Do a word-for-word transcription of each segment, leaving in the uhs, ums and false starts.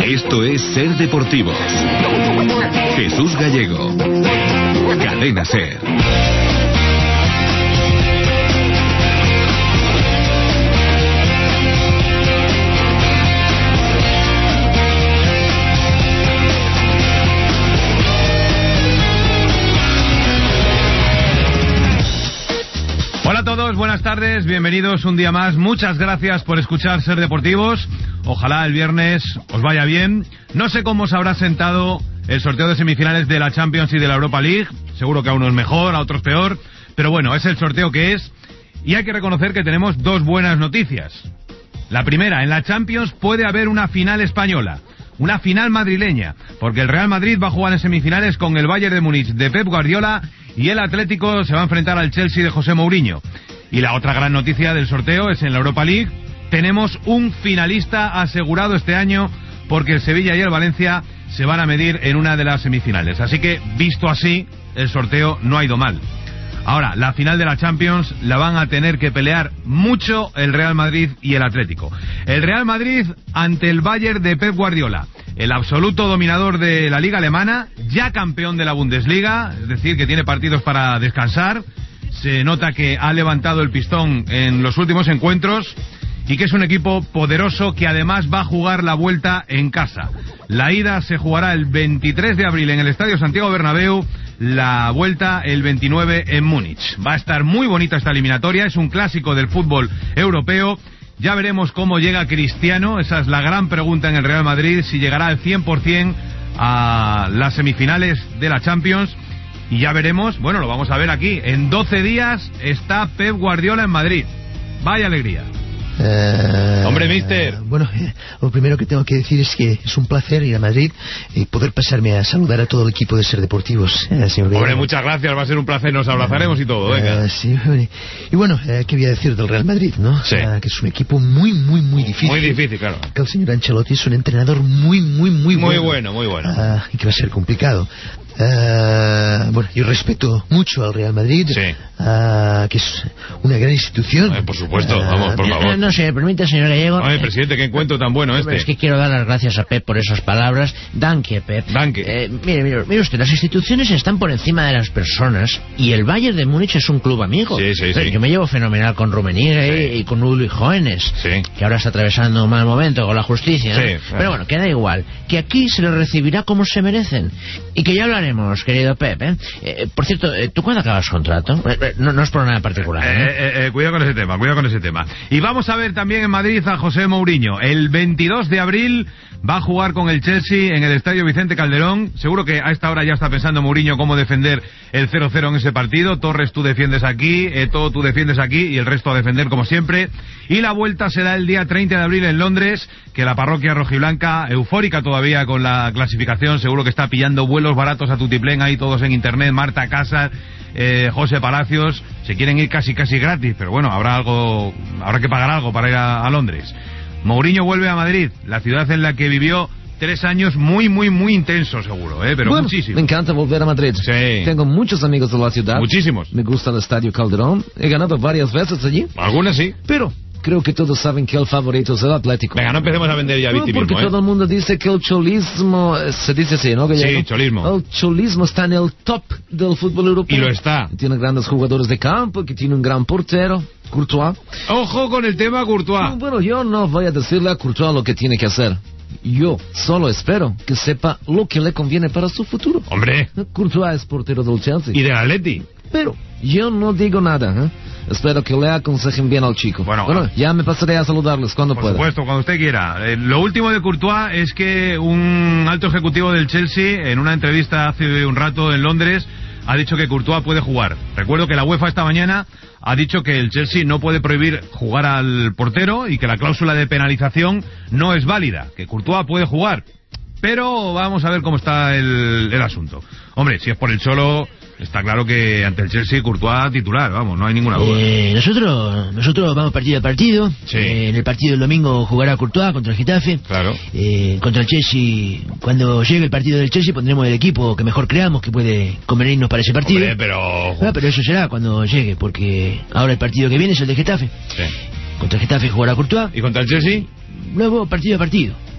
Esto es Ser Deportivos. Jesús Gallego. Cadena Ser. Hola a todos, buenas tardes, bienvenidos un día más. Muchas gracias por escuchar Ser Deportivos. Ojalá el viernes os vaya bien. No sé cómo os habrá sentado el sorteo de semifinales de la Champions y de la Europa League. Seguro que a unos mejor, a otros peor. Pero bueno, es el sorteo que es. Y hay que reconocer que tenemos dos buenas noticias. La primera, en la Champions puede haber una final española. Una final madrileña, porque el Real Madrid va a jugar en semifinales con el Bayern de Múnich de Pep Guardiola y el Atlético se va a enfrentar al Chelsea de José Mourinho. Y la otra gran noticia del sorteo es en la Europa League. Tenemos un finalista asegurado este año porque el Sevilla y el Valencia se van a medir en una de las semifinales. Así que, visto así, el sorteo no ha ido mal. Ahora, la final de la Champions la van a tener que pelear mucho el Real Madrid y el Atlético. El Real Madrid ante el Bayern de Pep Guardiola, el absoluto dominador de la Liga Alemana, ya campeón de la Bundesliga, es decir, que tiene partidos para descansar. Se nota que ha levantado el pistón en los últimos encuentros y que es un equipo poderoso que además va a jugar la vuelta en casa. La ida se jugará el veintitrés de abril en el Estadio Santiago Bernabéu, la vuelta el veintinueve en Múnich. Va a estar muy bonita esta eliminatoria, es un clásico del fútbol europeo. Ya veremos cómo llega Cristiano, esa es la gran pregunta en el Real Madrid, si llegará al cien por ciento a las semifinales de la Champions. Y ya veremos, bueno, lo vamos a ver aquí, en doce días está Pep Guardiola en Madrid. Vaya alegría. Uh, Hombre, mister. Bueno, eh, lo primero que tengo que decir es que es un placer ir a Madrid y poder pasarme a saludar a todo el equipo de Ser Deportivos, eh, señor Gallego. Hombre, muchas gracias, va a ser un placer, nos abrazaremos y todo, venga. Uh, sí, y bueno, eh, ¿qué voy a decir del Real Madrid, no? Sí. Uh, que es un equipo muy, muy, muy difícil. Muy difícil, claro. Que el señor Ancelotti es un entrenador muy, muy, muy bueno. Muy bueno, muy bueno. Uh, y que va a ser complicado. Uh, bueno, yo respeto mucho al Real Madrid, sí. uh, que es una gran institución. Eh, por supuesto, uh, vamos, por favor. No, no se me permite, señor Gallego. Oye, presidente, qué encuentro tan bueno este. Es que quiero dar las gracias a Pep por esas palabras. Danke, Pep. Danke. Eh, mire, mire, mire usted, las instituciones están por encima de las personas y el Bayern de Múnich es un club amigo. Sí, sí, sí. Yo me llevo fenomenal con Rummenigge sí. y con Ulrich Hoeneß, sí. que ahora está atravesando un mal momento con la justicia, ¿no? Sí, pero bueno, que da igual, que aquí se les recibirá como se merecen y que ya hablaremos, querido Pep. ¿Eh? Eh, por cierto, ¿tú cuándo acabas contrato? Eh, no, no es por nada particular. ¿eh? Eh, eh, eh, cuidado con ese tema, cuidado con ese tema. Y vamos a ver también en Madrid a José Mourinho. El veintidós de abril va a jugar con el Chelsea en el Estadio Vicente Calderón. Seguro que a esta hora ya está pensando Mourinho cómo defender el cero cero en ese partido. Torres, tú defiendes aquí, Eto'o, tú defiendes aquí y el resto a defender como siempre. Y la vuelta será el día treinta de abril en Londres, que la parroquia rojiblanca, eufórica todavía con la clasificación, seguro que está pillando vuelos baratos a tutiplén ahí todos en internet. Marta Casas, eh, José Palacios, se quieren ir casi casi gratis, pero bueno, habrá algo, habrá que pagar algo para ir a, a Londres. Mourinho vuelve a Madrid, la ciudad en la que vivió tres años muy, muy, muy intensos, seguro, ¿eh? Pero bueno, muchísimo. Me encanta volver a Madrid. Sí. Tengo muchos amigos de la ciudad. Muchísimos. Me gusta el Estadio Calderón. He ganado varias veces allí. Algunas sí. Pero creo que todos saben que el favorito es el Atlético. Venga, no empecemos a vender ya no, victimismo, porque ¿eh? todo el mundo dice que el cholismo, se dice así, ¿no? Sí, cholismo. El cholismo está en el top del fútbol europeo. Y lo está. Tiene grandes jugadores de campo, que tiene un gran portero, Courtois. Ojo con el tema Courtois. Bueno, yo no voy a decirle a Courtois lo que tiene que hacer. Yo solo espero que sepa lo que le conviene para su futuro. Hombre. Courtois es portero del Chelsea. Y del Atleti. Pero yo no digo nada, ¿eh? Espero que le aconsejen bien al chico. Bueno, bueno ya me pasaré a saludarles cuando por pueda. Por supuesto, cuando usted quiera. Eh, lo último de Courtois es que un alto ejecutivo del Chelsea, en una entrevista hace un rato en Londres, ha dicho que Courtois puede jugar. Recuerdo que la UEFA esta mañana ha dicho que el Chelsea no puede prohibir jugar al portero y que la cláusula de penalización no es válida, que Courtois puede jugar. Pero vamos a ver cómo está el, el asunto. Hombre, si es por el Cholo, está claro que ante el Chelsea Courtois titular, vamos, no hay ninguna duda. Eh, nosotros nosotros vamos partido a partido. Sí. Eh, en el partido del domingo jugará Courtois contra el Getafe. Claro. Eh, contra el Chelsea, cuando llegue el partido del Chelsea pondremos el equipo que mejor creamos que puede convenirnos para ese partido. Hombre, pero... Ah, pero eso será cuando llegue, porque ahora el partido que viene es el de Getafe. Sí. Contra el Getafe jugará Courtois. ¿Y contra el Chelsea? Luego partido a partido.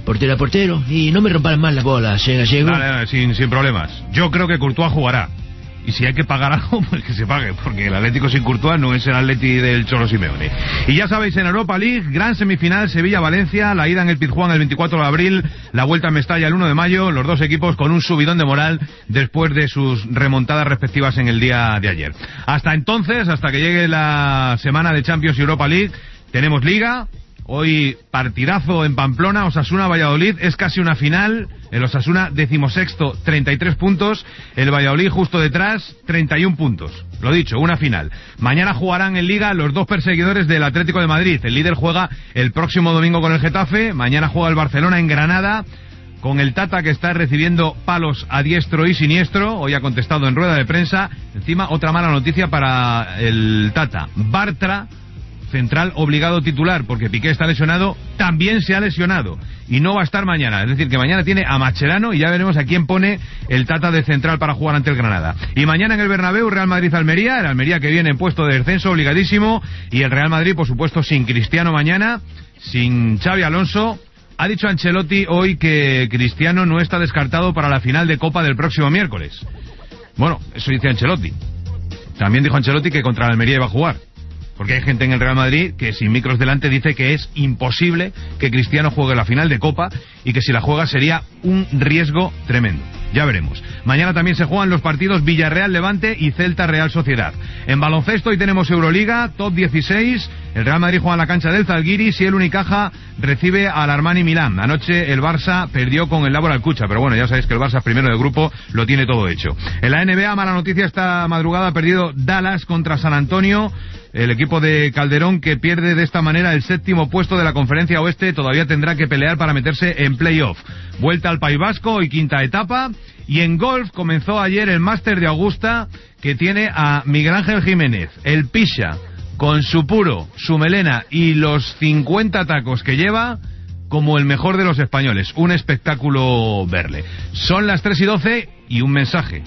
portero a portero, y no me rompan más las bolas, ¿eh, Gallego? Dale, dale, sin, sin problemas. Yo creo que Courtois jugará. Y si hay que pagar algo, pues que se pague, porque el Atlético sin Courtois no es el Atleti del Cholo Simeone. Y ya sabéis, en Europa League, gran semifinal, Sevilla-Valencia, la ida en el Pizjuán el veinticuatro de abril, la vuelta en Mestalla el uno de mayo, los dos equipos con un subidón de moral después de sus remontadas respectivas en el día de ayer. Hasta entonces, hasta que llegue la semana de Champions y Europa League, tenemos Liga. Hoy partidazo en Pamplona, Osasuna-Valladolid, es casi una final. El Osasuna decimosexto, treinta y tres puntos. El Valladolid justo detrás, treinta y un puntos. Lo dicho, una final. Mañana jugarán en Liga los dos perseguidores del Atlético de Madrid. El líder juega el próximo domingo con el Getafe. Mañana juega el Barcelona en Granada, con el Tata, que está recibiendo palos a diestro y siniestro. Hoy ha contestado en rueda de prensa. Encima, otra mala noticia para el Tata. Bartra, central obligado titular, porque Piqué está lesionado, también se ha lesionado y no va a estar mañana. Es decir, que mañana tiene a Mascherano y ya veremos a quién pone el Tata de central para jugar ante el Granada. Y mañana en el Bernabéu, Real Madrid-Almería, el Almería que viene en puesto de descenso obligadísimo, y el Real Madrid, por supuesto, sin Cristiano mañana, sin Xavi Alonso. Ha dicho Ancelotti hoy que Cristiano no está descartado para la final de Copa del próximo miércoles. Bueno, eso dice Ancelotti. También dijo Ancelotti que contra el Almería iba a jugar, porque hay gente en el Real Madrid que sin micros delante dice que es imposible que Cristiano juegue la final de Copa, y que si la juega sería un riesgo tremendo. Ya veremos. Mañana también se juegan los partidos Villarreal-Levante y Celta-Real Sociedad. En baloncesto hoy tenemos Euroliga, top dieciséis. El Real Madrid juega en la cancha del Zalgiris y el Unicaja recibe al Armani Milán. Anoche el Barça perdió con el Laboral Cucha, pero bueno, ya sabéis que el Barça primero de grupo lo tiene todo hecho. En la N B A, mala noticia, esta madrugada ha perdido Dallas contra San Antonio. El equipo de Calderón, que pierde de esta manera el séptimo puesto de la Conferencia Oeste, todavía tendrá que pelear para meterse en playoff. Vuelta al País Vasco y quinta etapa. Y en golf comenzó ayer el Máster de Augusta, que tiene a Miguel Ángel Jiménez, el Pisha, con su puro, su melena y los cincuenta tacos que lleva, como el mejor de los españoles. Un espectáculo verle. Son las tres y doce y un mensaje.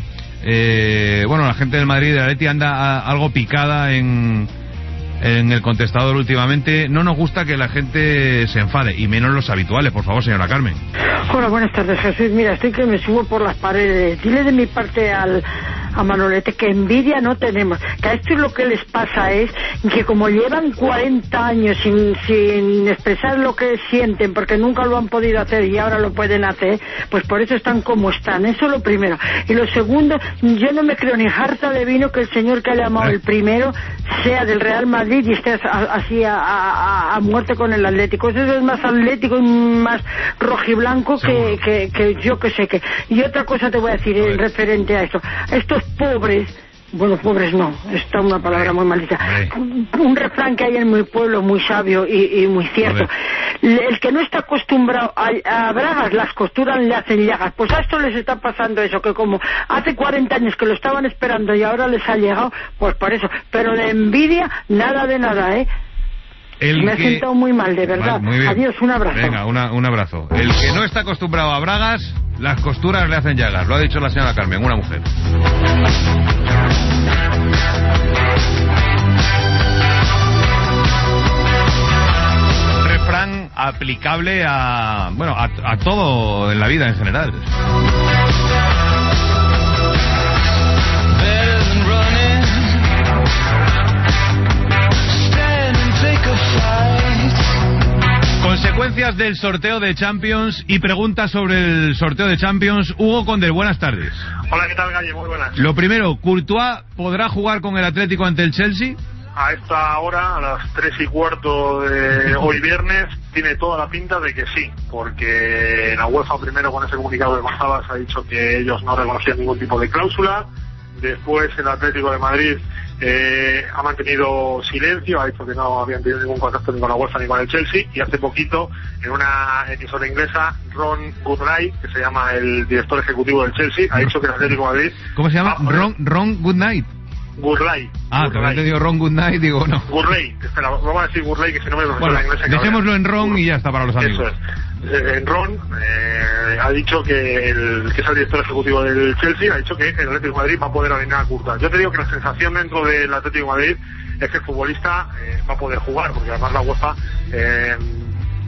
Eh, bueno, la gente del Madrid y de Atleti anda a, algo picada en, en el contestador últimamente. No nos gusta que la gente se enfade, y menos los habituales. Por favor, señora Carmen. Hola, buenas tardes, Jesús. Mira, estoy que me subo por las paredes. Dile de mi parte al a Manolete que envidia no tenemos, que a esto es lo que les pasa, es que como llevan cuarenta años sin, sin expresar lo que sienten, porque nunca lo han podido hacer y ahora lo pueden hacer, pues por eso están como están. Eso es lo primero. Y lo segundo, yo no me creo ni jarta de vino que el señor que ha llamado el primero sea del Real Madrid y esté así a, a, a muerte con el Atlético. Eso es más atlético y más rojiblanco que, que, que yo que sé que. Y otra cosa te voy a decir en referente a esto. Estos pobres, bueno, pobres no, está una palabra muy maldita, un, un refrán que hay en mi pueblo muy sabio y, y muy cierto: el que no está acostumbrado a, a bragas, las costuras le hacen llagas. Pues a esto les está pasando eso, que como hace cuarenta años que lo estaban esperando y ahora les ha llegado, pues por eso. Pero de envidia, nada de nada, ¿eh? El Me he que... sentado muy mal, de verdad. Vale, adiós, un abrazo. Venga, una, un abrazo. El que no está acostumbrado a bragas, las costuras le hacen llagas. Lo ha dicho la señora Carmen, una mujer. Refrán aplicable a, bueno, a, a todo en la vida en general. Consecuencias del sorteo de Champions y preguntas sobre el sorteo de Champions. Hugo Condel, buenas tardes. Hola, ¿qué tal, Galle? Muy buenas. Lo primero, ¿Courtois podrá jugar con el Atlético ante el Chelsea? A esta hora, a las tres y cuarto de hoy viernes, tiene toda la pinta de que sí, porque la UEFA primero, con ese comunicado de contabas, ha dicho que ellos no reconocían ningún tipo de cláusula. Después el Atlético de Madrid eh, ha mantenido silencio, ha dicho que no habían tenido ningún contacto ni con la UEFA ni con el Chelsea. Y hace poquito, en una emisora inglesa, Ron Goodnight, que se llama el director ejecutivo del Chelsea, ha dicho que el Atlético de Madrid... ¿Cómo se llama? Ron, Ron Goodnight. Gurley. Ah, que me he entendido Ron Goodnight, digo no. Gurley, espera, vamos a decir Gurley, que si no me lo bueno, en inglés. Dejémoslo en Ron y ya está para los amigos. Eso es. Eh, en Ron eh, ha dicho que el que es el director ejecutivo del Chelsea ha dicho que el Atlético de Madrid va a poder alinear a Courtois. Yo te digo que la sensación dentro del Atlético de Madrid es que el futbolista eh, va a poder jugar, porque además la UEFA eh,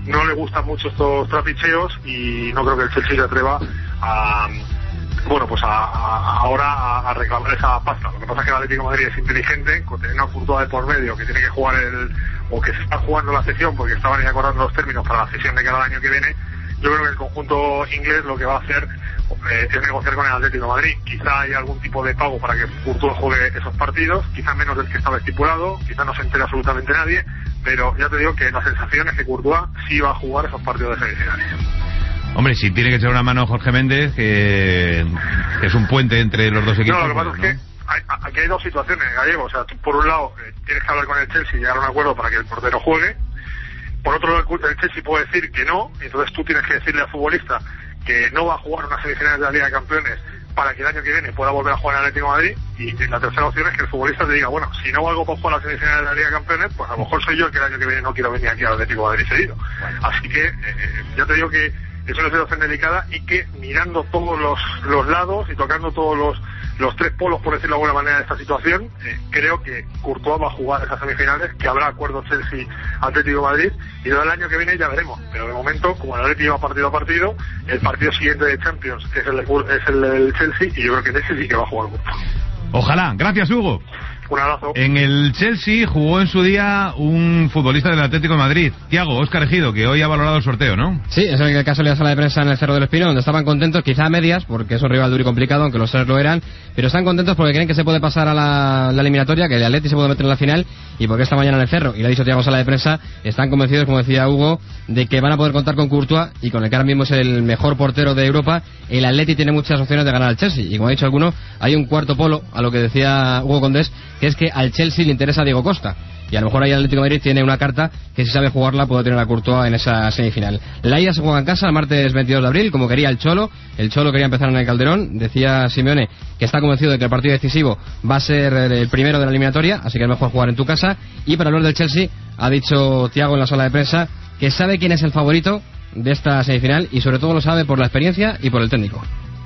no le gustan mucho estos trapicheos y no creo que el Chelsea se atreva a, bueno, pues a, a, ahora a, a reclamar esa pasta. Lo que pasa es que el Atlético de Madrid es inteligente, con tener una Courtois de por medio que tiene que jugar el, o que se está jugando la cesión porque estaban ya acordando los términos para la cesión de cada año que viene. Yo creo que el conjunto inglés lo que va a hacer eh, es negociar con el Atlético de Madrid. Quizá hay algún tipo de pago para que Courtois juegue esos partidos, quizá menos del que estaba estipulado, quizá no se entere absolutamente nadie, pero ya te digo que la sensación es que Courtois sí va a jugar esos partidos de semifinales. Hombre, si tiene que echar una mano Jorge Méndez, que, que es un puente entre los dos equipos. No, lo que pasa ¿no? es que hay, aquí hay dos situaciones, Gallego. O sea, tú por un lado eh, tienes que hablar con el Chelsea y llegar a un acuerdo para que el portero juegue. Por otro lado, el Chelsea puede decir que no, y entonces tú tienes que decirle al futbolista que no va a jugar unas semifinales de la Liga de Campeones para que el año que viene pueda volver a jugar en el Atlético de Madrid. Y la tercera opción es que el futbolista te diga, bueno, si no valgo para jugar las semifinales de la Liga de Campeones, pues a lo mejor soy yo el que el año que viene no quiero venir aquí al Atlético de Madrid seguido. Así que eh, ya te digo que es una situación delicada y que mirando todos los, los lados y tocando todos los, los tres polos, por decirlo de alguna manera, de esta situación, eh, creo que Courtois va a jugar esas semifinales, que habrá acuerdo Chelsea-Atlético de Madrid, y luego el año que viene ya veremos. Pero de momento, como el Atlético va partido a partido, el partido siguiente de Champions es el, es el del Chelsea, y yo creo que en ese sí que va a jugar Courtois. Ojalá. Gracias, Hugo. Un abrazo. En el Chelsea jugó en su día un futbolista del Atlético de Madrid, Thiago, Óscar Ejido, que hoy ha valorado el sorteo, ¿no? Sí, es el caso de la sala de prensa en el Cerro del Espino, donde estaban contentos, quizá a medias, porque es un rival duro y complicado, aunque los tres lo eran, pero están contentos porque creen que se puede pasar a la, la eliminatoria, que el Atleti se puede meter en la final, y porque esta mañana en el Cerro, y le ha dicho Thiago en sala de prensa, están convencidos, como decía Hugo, de que van a poder contar con Courtois, y con el que ahora mismo es el mejor portero de Europa. El Atleti tiene muchas opciones de ganar al Chelsea, y como ha dicho alguno, hay un cuarto polo, a lo que decía Hugo Condés, que es que al Chelsea le interesa a Diego Costa, y a lo mejor ahí el Atlético de Madrid tiene una carta que si sabe jugarla puede tener a Courtois en esa semifinal. La ida se juega en casa el martes veintidós de abril, como quería el Cholo. El Cholo quería empezar en el Calderón. Decía Simeone que está convencido de que el partido decisivo va a ser el primero de la eliminatoria, así que es mejor jugar en tu casa. Y para hablar del Chelsea, ha dicho Thiago en la sala de prensa que sabe quién es el favorito de esta semifinal, y sobre todo lo sabe por la experiencia y por el técnico.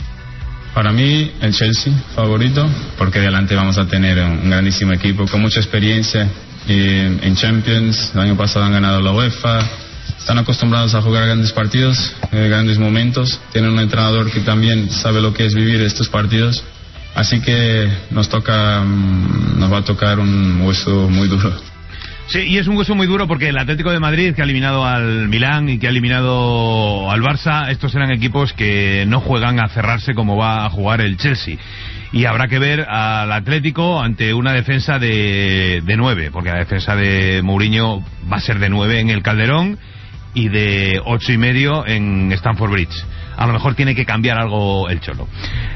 Para mí, el Chelsea favorito, porque delante vamos a tener un grandísimo equipo con mucha experiencia eh, en Champions. El año pasado han ganado la UEFA, están acostumbrados a jugar grandes partidos, eh, grandes momentos. Tienen un entrenador que también sabe lo que es vivir estos partidos. Así que nos toca, nos va a tocar un hueso muy duro. Sí, y es un hueso muy duro porque el Atlético de Madrid, que ha eliminado al Milán y que ha eliminado al Barça, estos eran equipos que no juegan a cerrarse como va a jugar el Chelsea. Y habrá que ver al Atlético ante una defensa de, de nueve, porque la defensa de Mourinho va a ser de nueve en el Calderón y de ocho y medio en Stamford Bridge. A lo mejor tiene que cambiar algo el Cholo.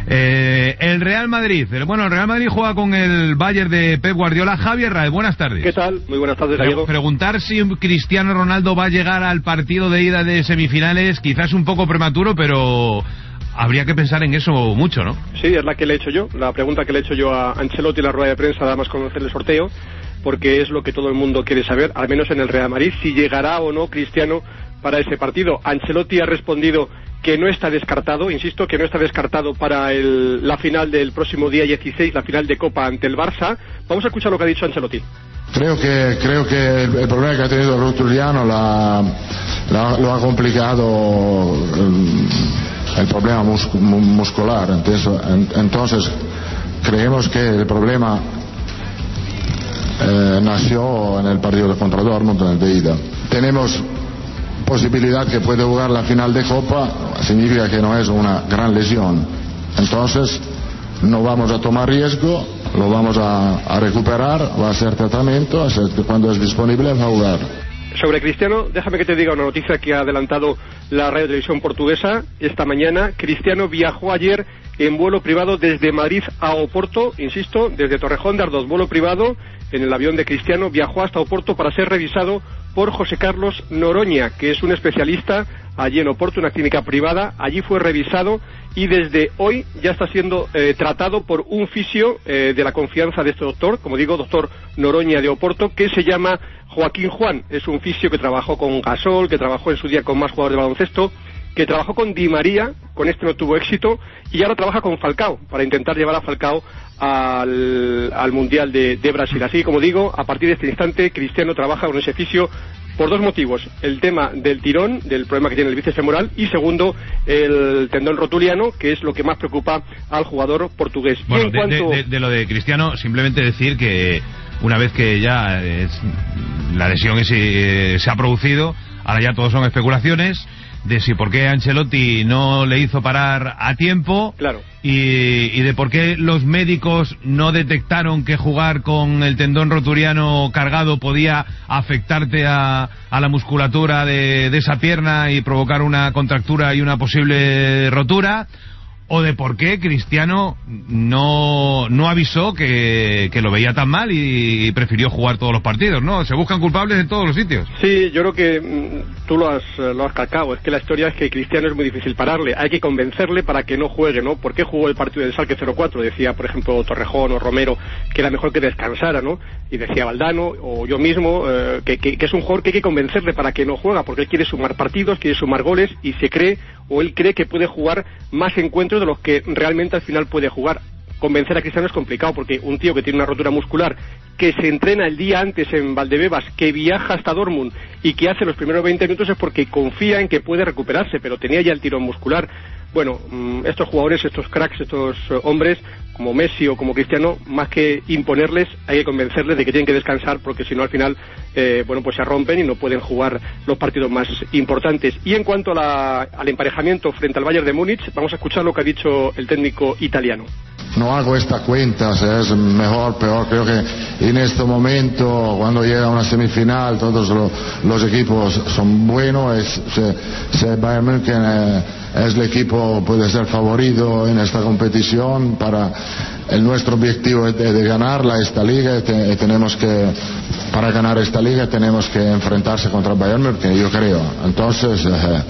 Eh, el Real Madrid. Bueno, el Real Madrid juega con el Bayern de Pep Guardiola. Javier Raed, buenas tardes. ¿Qué tal? Muy buenas tardes, Gallego. Preguntar si Cristiano Ronaldo va a llegar al partido de ida de semifinales, quizás un poco prematuro, pero habría que pensar en eso mucho, ¿no? Sí, es la que le he hecho yo. La pregunta que le he hecho yo a Ancelotti en la rueda de prensa, nada más conocer el sorteo, porque es lo que todo el mundo quiere saber, al menos en el Real Madrid, si llegará o no Cristiano para ese partido. Ancelotti ha respondido que no está descartado, insisto, que no está descartado para el, la final del próximo día dieciséis, la final de Copa ante el Barça. Vamos a escuchar lo que ha dicho Ancelotti. Creo que, creo que el, el problema que ha tenido Rotuliano la, la, lo ha complicado el, el problema mus, muscular. Entonces, entonces, creemos que el problema eh, nació en el partido contra Dortmund, en el de ida. Tenemos posibilidad que puede jugar la final de Copa, significa que no es una gran lesión. Entonces no vamos a tomar riesgo, lo vamos a, a recuperar, va a hacer tratamiento, cuando es disponible va a jugar. Sobre Cristiano, déjame que te diga una noticia que ha adelantado la radio televisión portuguesa esta mañana. Cristiano viajó ayer en vuelo privado desde Madrid a Oporto, insisto, desde Torrejón de Ardoz, vuelo privado en el avión de Cristiano, viajó hasta Oporto para ser revisado por José Carlos Noroña, que es un especialista allí en Oporto, una clínica privada. Allí fue revisado y desde hoy ya está siendo eh, tratado por un fisio eh, de la confianza de este doctor, como digo, doctor Noroña de Oporto, que se llama Joaquín Juan. Es un fisio que trabajó con Gasol, que trabajó en su día con más jugadores de baloncesto, que trabajó con Di María, con este no tuvo éxito, y ahora trabaja con Falcao, para intentar llevar a Falcao al, al Mundial de, de Brasil. Así que, como digo, a partir de este instante, Cristiano trabaja con ese fisio por dos motivos: el tema del tirón, del problema que tiene el bíceps femoral, y segundo, el tendón rotuliano, que es lo que más preocupa al jugador portugués. Bueno, y en de, cuanto... de, de, de lo de Cristiano, simplemente decir que una vez que ya es, la lesión es, eh, se ha producido, ahora ya todos son especulaciones de si por qué Ancelotti no le hizo parar a tiempo, claro, y, y de por qué los médicos no detectaron que jugar con el tendón rotuliano cargado podía afectarte a, a la musculatura de, de esa pierna y provocar una contractura y una posible rotura, o de por qué Cristiano no no avisó que, que lo veía tan mal y, y prefirió jugar todos los partidos, ¿no? Se buscan culpables en todos los sitios. Sí, yo creo que mmm, tú lo has, lo has calcado. Es que la historia es que Cristiano es muy difícil pararle. Hay que convencerle para que no juegue, ¿no? ¿Por qué jugó el partido del Schalke cero cuatro? Decía, por ejemplo, Torrejón o Romero que era mejor que descansara, ¿no? Y decía Valdano o yo mismo eh, que, que, que es un jugador que hay que convencerle para que no juega, porque él quiere sumar partidos, quiere sumar goles y se cree, o él cree que puede jugar más encuentros de los que realmente al final puede jugar. Convencer a Cristiano es complicado, porque un tío que tiene una rotura muscular, que se entrena el día antes en Valdebebas, que viaja hasta Dortmund y que hace los primeros veinte minutos, es porque confía en que puede recuperarse, pero tenía ya el tirón muscular. Bueno, estos jugadores, estos cracks, estos hombres, como Messi o como Cristiano, más que imponerles, hay que convencerles de que tienen que descansar, porque si no al final, eh, bueno, pues se rompen y no pueden jugar los partidos más importantes. Y en cuanto a la, al emparejamiento frente al Bayern de Múnich, vamos a escuchar lo que ha dicho el técnico italiano. No hago esta cuenta si es mejor, peor. Creo que en este momento, cuando llega una semifinal, todos lo, los equipos son buenos. Es, si, si Bayern München eh, es el equipo, puede ser favorito en esta competición. Para el nuestro objetivo es de, de ganarla esta liga. Y te, y tenemos que, para ganar esta liga, tenemos que enfrentarse contra Bayern München, yo creo. Entonces. Eh,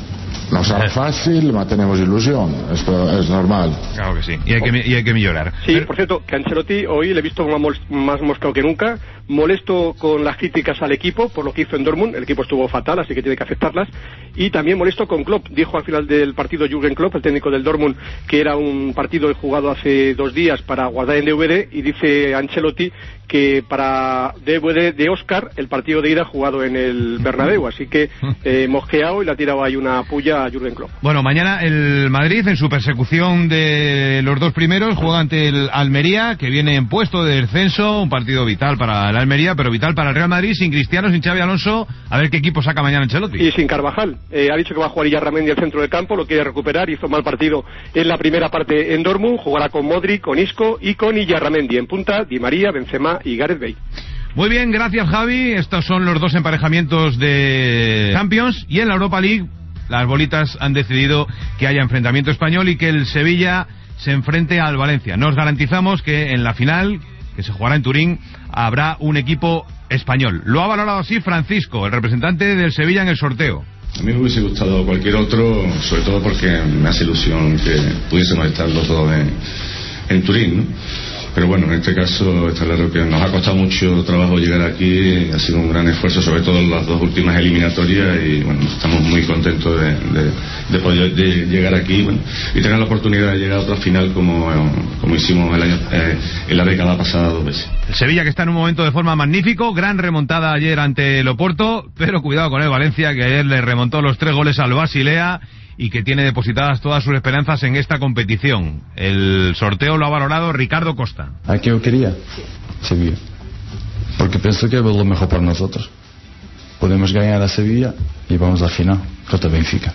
No será fácil, pero tenemos ilusión, esto es normal. Claro que sí, y hay que, y hay que mejorar. Sí, por cierto, que Ancelotti hoy le he visto más, más moscado que nunca, molesto con las críticas al equipo por lo que hizo en Dortmund. El equipo estuvo fatal, así que tiene que aceptarlas, y también molesto con Klopp. Dijo al final del partido Jürgen Klopp, el técnico del Dortmund, que era un partido jugado hace dos días para guardar en D V D, y dice Ancelotti que para D V D de Oscar el partido de ida jugado en el Bernabéu, así que eh, mosqueado, y le ha tirado ahí una puya a Jürgen Klopp. Bueno, mañana el Madrid, en su persecución de los dos primeros, juega ante el Almería, que viene en puesto de descenso, un partido vital para el Almería, pero vital para el Real Madrid, sin Cristiano, sin Xabi Alonso. A ver qué equipo saca mañana Ancelotti. Y sin Carvajal, eh, ha dicho que va a jugar Iyarramendi al centro del campo, lo quiere recuperar, hizo mal partido en la primera parte en Dortmund, jugará con Modric, con Isco y con Iyarramendi en punta, Di María, Benzema y Gareth Bale. Muy bien, gracias Javi. Estos son los dos emparejamientos de Champions, y en la Europa League las bolitas han decidido que haya enfrentamiento español y que el Sevilla se enfrente al Valencia. Nos garantizamos que en la final, que se jugará en Turín, habrá un equipo español. Lo ha valorado así Francisco, el representante del Sevilla en el sorteo. A mí me hubiese gustado cualquier otro, sobre todo porque me hace ilusión que pudiésemos estar los dos en, en Turín, ¿no? Pero bueno, en este caso está claro que nos ha costado mucho trabajo llegar aquí, ha sido un gran esfuerzo, sobre todo en las dos últimas eliminatorias, y bueno, estamos muy contentos de, de, de poder de llegar aquí, bueno, y tener la oportunidad de llegar a otra final como, como hicimos el año, eh, en la década pasada dos veces. El Sevilla, que está en un momento de forma magnífico, gran remontada ayer ante el Oporto, pero cuidado con el Valencia, que ayer le remontó los tres goles al Basilea y que tiene depositadas todas sus esperanzas en esta competición. El sorteo lo ha valorado Ricardo Costa. ¿A qué yo quería? Sevilla. Porque pienso que es lo mejor para nosotros. Podemos ganar a Sevilla y vamos a la final contra Benfica.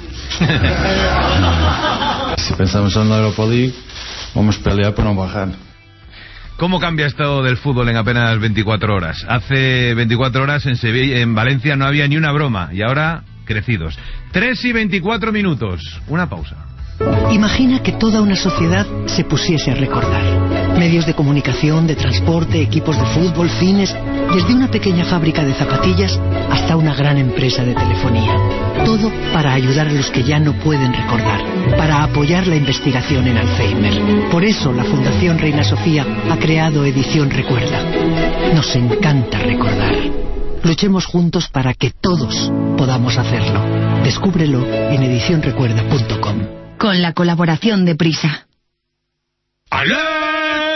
Si pensamos en la Europa League, vamos a pelear por no bajar. ¿Cómo cambia esto del fútbol en apenas veinticuatro horas? Hace veinticuatro horas en Sevilla, en Valencia no había ni una broma, y ahora crecidos. tres y veinticuatro minutos. Una pausa. Imagina que toda una sociedad se pusiese a recordar. Medios de comunicación, de transporte, equipos de fútbol, cines, desde una pequeña fábrica de zapatillas hasta una gran empresa de telefonía. Todo para ayudar a los que ya no pueden recordar, para apoyar la investigación en Alzheimer. Por eso la Fundación Reina Sofía ha creado Edición Recuerda. Nos encanta recordar. Luchemos juntos para que todos podamos hacerlo. Descúbrelo en edición recuerda punto com. Con la colaboración de Prisa. ¡Alerta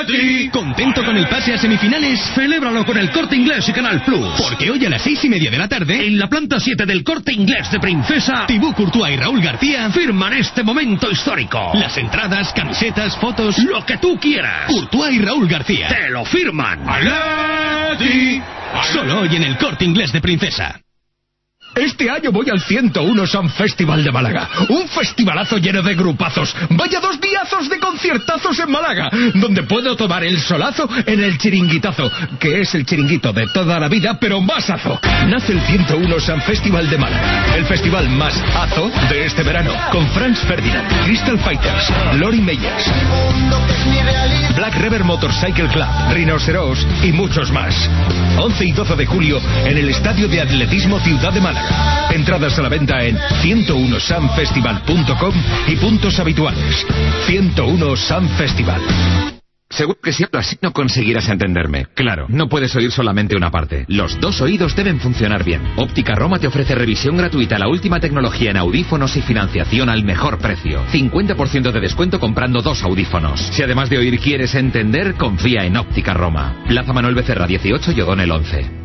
¿Contento con el pase a semifinales? Celébralo con el Corte Inglés y Canal Plus. Porque hoy a las seis y media de la tarde, en la planta siete del Corte Inglés de Princesa, Thibaut Courtois y Raúl García firman este momento histórico. Las entradas, camisetas, fotos, lo que tú quieras. Courtois y Raúl García te lo firman. ¡Atleti! Solo hoy en el Corte Inglés de Princesa. Este año voy al ciento uno Sun Festival de Málaga. Un festivalazo lleno de grupazos. Vaya dos diazos de conciertazos en Málaga, donde puedo tomar el solazo en el chiringuitazo, que es el chiringuito de toda la vida, pero más azo. Nace el ciento uno Sun Festival de Málaga, el festival más azo de este verano, con Franz Ferdinand, Crystal Fighters, Lori Meyers, Black River Motorcycle Club, Rhinoceros y muchos más. once y doce de julio en el Estadio de Atletismo Ciudad de Málaga. Entradas a la venta en ciento uno sun festival punto com y puntos habituales. ciento uno Sun Festival. Seguro que si hablo así no conseguirás entenderme. Claro, no puedes oír solamente una parte. Los dos oídos deben funcionar bien. Óptica Roma te ofrece revisión gratuita, la última tecnología en audífonos y financiación al mejor precio. cincuenta por ciento de descuento comprando dos audífonos. Si además de oír quieres entender, confía en Óptica Roma. Plaza Manuel Becerra dieciocho y O'Donnell once.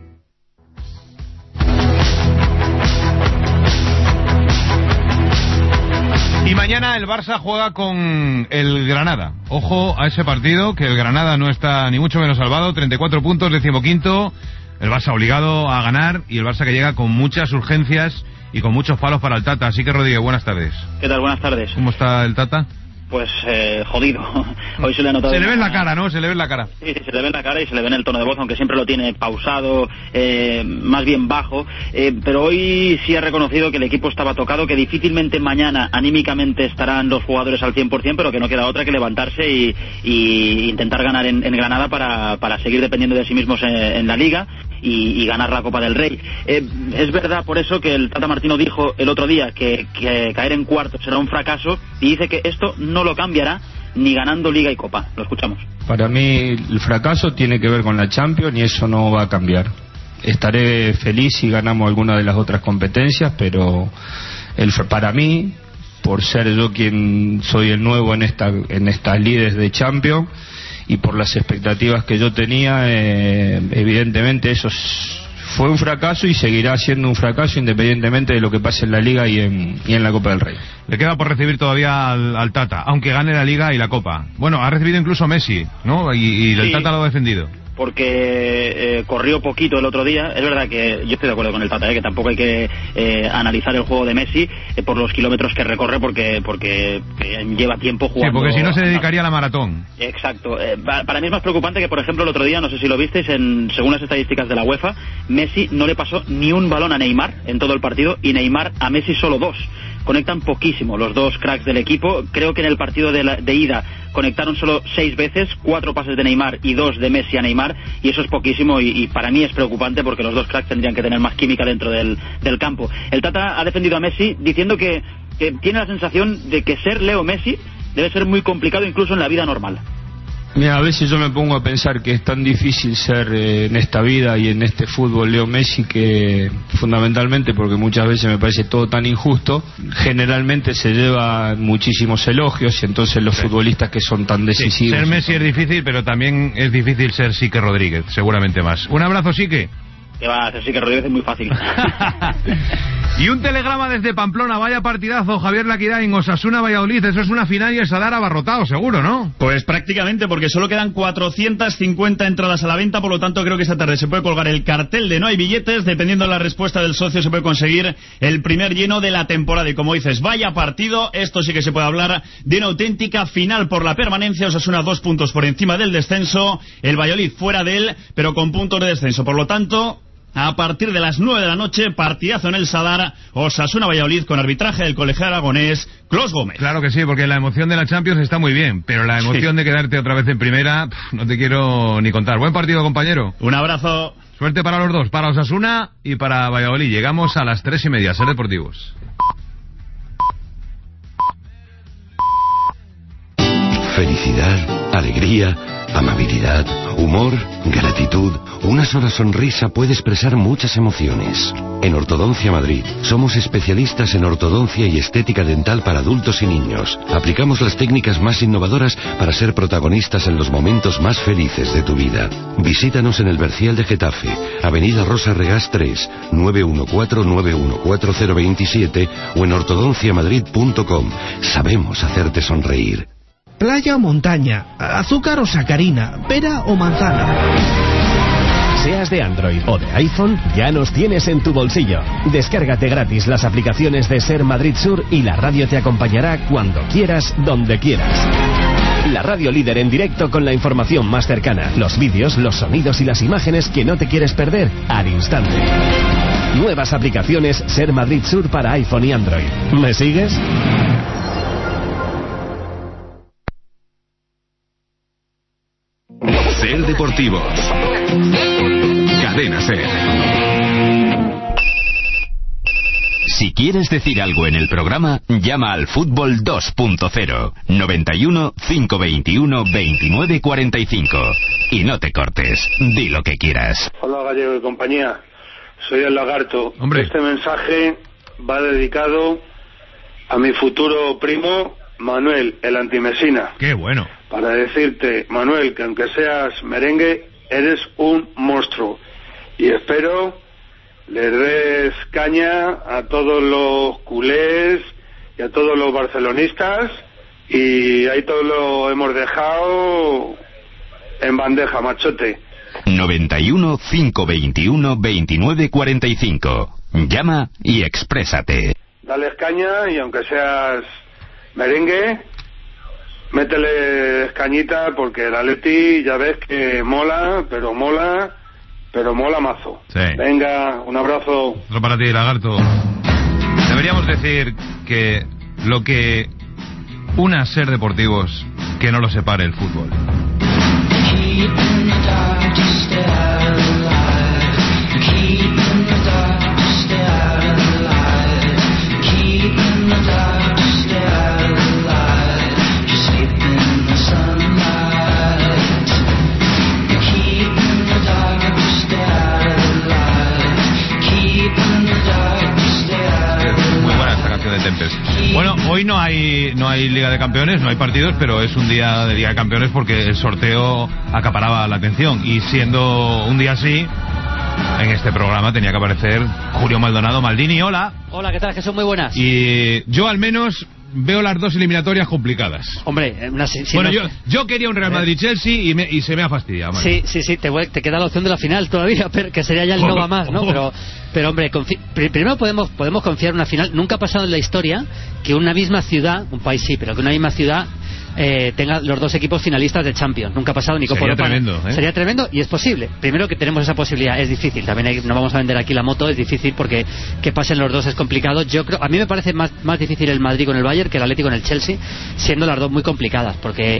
Y mañana el Barça juega con el Granada. Ojo a ese partido, que el Granada no está ni mucho menos salvado. treinta y cuatro puntos, decimoquinto. El Barça obligado a ganar y el Barça que llega con muchas urgencias y con muchos palos para el Tata. Así que, Rodríguez, buenas tardes. ¿Qué tal? Buenas tardes. ¿Cómo está el Tata? Pues eh, jodido. Hoy se le ha notado. Se le ve en la cara, ¿no? Se le ve en la cara. Sí, sí, se le ve en la cara y se le ve en el tono de voz, aunque siempre lo tiene pausado, eh, más bien bajo. Eh, pero hoy sí ha reconocido que el equipo estaba tocado, que difícilmente mañana anímicamente estarán los jugadores al cien por ciento, pero que no queda otra que levantarse y, y intentar ganar en, en Granada para, para seguir dependiendo de sí mismos en, en la Liga y, y ganar la Copa del Rey. Eh, es verdad por eso que el Tata Martino dijo el otro día que, que caer en cuartos será un fracaso y dice que esto no lo cambiará ni ganando Liga y Copa. Lo escuchamos. Para mí el fracaso tiene que ver con la Champions y eso no va a cambiar. Estaré feliz si ganamos alguna de las otras competencias, pero el, para mí, por ser yo quien soy el nuevo en esta en estas líderes de Champions y por las expectativas que yo tenía, eh, evidentemente eso es, fue un fracaso y seguirá siendo un fracaso independientemente de lo que pase en la Liga y en, y en la Copa del Rey. Le queda por recibir todavía al, al Tata, aunque gane la Liga y la Copa. Bueno, ha recibido incluso Messi, ¿no? Y, y el Sí. Tata lo ha defendido. Porque eh, corrió poquito el otro día. Es verdad que yo estoy de acuerdo con el Tata, ¿eh? Que tampoco hay que eh, analizar el juego de Messi eh, por los kilómetros que recorre, porque porque eh, lleva tiempo jugando. Sí, porque si no se dedicaría a la maratón. Exacto. Eh, pa- para mí es más preocupante que, por ejemplo, el otro día, no sé si lo visteis, en, según las estadísticas de la UEFA, Messi no le pasó ni un balón a Neymar en todo el partido y Neymar a Messi solo dos. Conectan poquísimo los dos cracks del equipo. Creo que en el partido de, la, de ida conectaron solo seis veces, cuatro pases de Neymar y dos de Messi a Neymar, y eso es poquísimo y, y para mí es preocupante porque los dos cracks tendrían que tener más química dentro del, del campo. El Tata ha defendido a Messi diciendo que, que tiene la sensación de que ser Leo Messi debe ser muy complicado incluso en la vida normal. Mira, a veces yo me pongo a pensar que es tan difícil ser eh, en esta vida y en este fútbol Leo Messi, que fundamentalmente porque muchas veces me parece todo tan injusto, generalmente se llevan muchísimos elogios y entonces los futbolistas que son tan decisivos. Sí, ser Messi es difícil, pero también es difícil ser Sique Rodríguez, seguramente más. Un abrazo, Sique. Que va a ser sí que Rodríguez es muy fácil. Y un telegrama desde Pamplona, vaya partidazo, Javier Laquirain, Osasuna Valladolid, eso es una final y el Sadar abarrotado, seguro, ¿no? Pues prácticamente, porque solo quedan cuatrocientas cincuenta entradas a la venta, por lo tanto creo que esta tarde se puede colgar el cartel de no hay billetes, dependiendo de la respuesta del socio se puede conseguir el primer lleno de la temporada, y como dices, vaya partido, esto sí que se puede hablar de una auténtica final por la permanencia. Osasuna dos puntos por encima del descenso, el Valladolid fuera de él, pero con puntos de descenso, por lo tanto... A partir de las nueve de la noche, partidazo en el Sadar, Osasuna Valladolid con arbitraje del colegiado aragonés Clos Gómez. Claro que sí, porque la emoción de la Champions está muy bien, pero la emoción Sí. de quedarte otra vez en primera, pff, no te quiero ni contar. Buen partido, compañero. Un abrazo. Suerte para los dos, para Osasuna y para Valladolid. Llegamos a las tres y media, Ser Deportivos. Felicidad, alegría, amabilidad, humor, gratitud. Una sola sonrisa puede expresar muchas emociones. En Ortodoncia Madrid somos especialistas en ortodoncia y estética dental para adultos y niños. Aplicamos las técnicas más innovadoras para ser protagonistas en los momentos más felices de tu vida. Visítanos en el Bercial de Getafe, Avenida Rosa Regás tres, nueve uno cuatro, nueve uno cuatro cero dos siete o en ortodoncia madrid punto com. Sabemos hacerte sonreír. Playa o montaña, azúcar o sacarina, pera o manzana. Seas de Android o de iPhone, ya nos tienes en tu bolsillo. Descárgate gratis las aplicaciones de Ser Madrid Sur y la radio te acompañará cuando quieras, donde quieras. La radio líder en directo con la información más cercana, los vídeos, los sonidos y las imágenes que no te quieres perder al instante. Nuevas aplicaciones Ser Madrid Sur para iPhone y Android. ¿Me sigues? Ser Deportivos. Cadena Ser. Si quieres decir algo en el programa, llama al Fútbol dos punto cero, noventa y uno, cinco veintiuno, veintinueve cuarenta y cinco. Y no te cortes, di lo que quieras. Hola Gallego y compañía, soy el Lagarto. Hombre. Este mensaje va dedicado a mi futuro primo Manuel, el antimesina. Qué bueno. Para decirte, Manuel, que aunque seas merengue, eres un monstruo. Y espero le des caña a todos los culés y a todos los barcelonistas. Y ahí todo lo hemos dejado en bandeja, machote. noventa y uno, cinco veintiuno, veintinueve cuarenta y cinco. Llama y exprésate. Dales caña y aunque seas merengue, métele cañita porque el Atleti ya ves que mola, pero mola, pero mola mazo. Sí. Venga, un abrazo. Otro para ti, Lagarto. Deberíamos decir que lo que una Ser Deportivos, que no lo separe el fútbol. De Tempest. Bueno, hoy no hay no hay Liga de Campeones, no hay partidos, pero es un día de Liga de Campeones porque el sorteo acaparaba la atención. Y siendo un día así, en este programa tenía que aparecer Julio Maldonado. Maldini, hola. Hola, ¿qué tal? Que son muy buenas. Y yo al menos veo las dos eliminatorias complicadas. Hombre, una, si, si bueno, no... yo, yo quería un Real Madrid-Chelsea y, me, y se me ha fastidiado. Sí, sí, sí, te, te queda la opción de la final todavía, pero que sería ya el no va más, ¿no? Pero, pero hombre, confi- primero podemos podemos confiar en una final. Nunca ha pasado en la historia que una misma ciudad, un país sí, pero que una misma ciudad eh, tenga los dos equipos finalistas de Champions. Nunca ha pasado ni Copa Sería Europa. Tremendo, ¿eh? Sería tremendo y es posible. Primero que tenemos esa posibilidad, es difícil. También hay, no vamos a vender aquí la moto, es difícil porque que pasen los dos es complicado. Yo creo, a mí me parece más, más difícil el Madrid con el Bayern que el Atlético con el Chelsea, siendo las dos muy complicadas, porque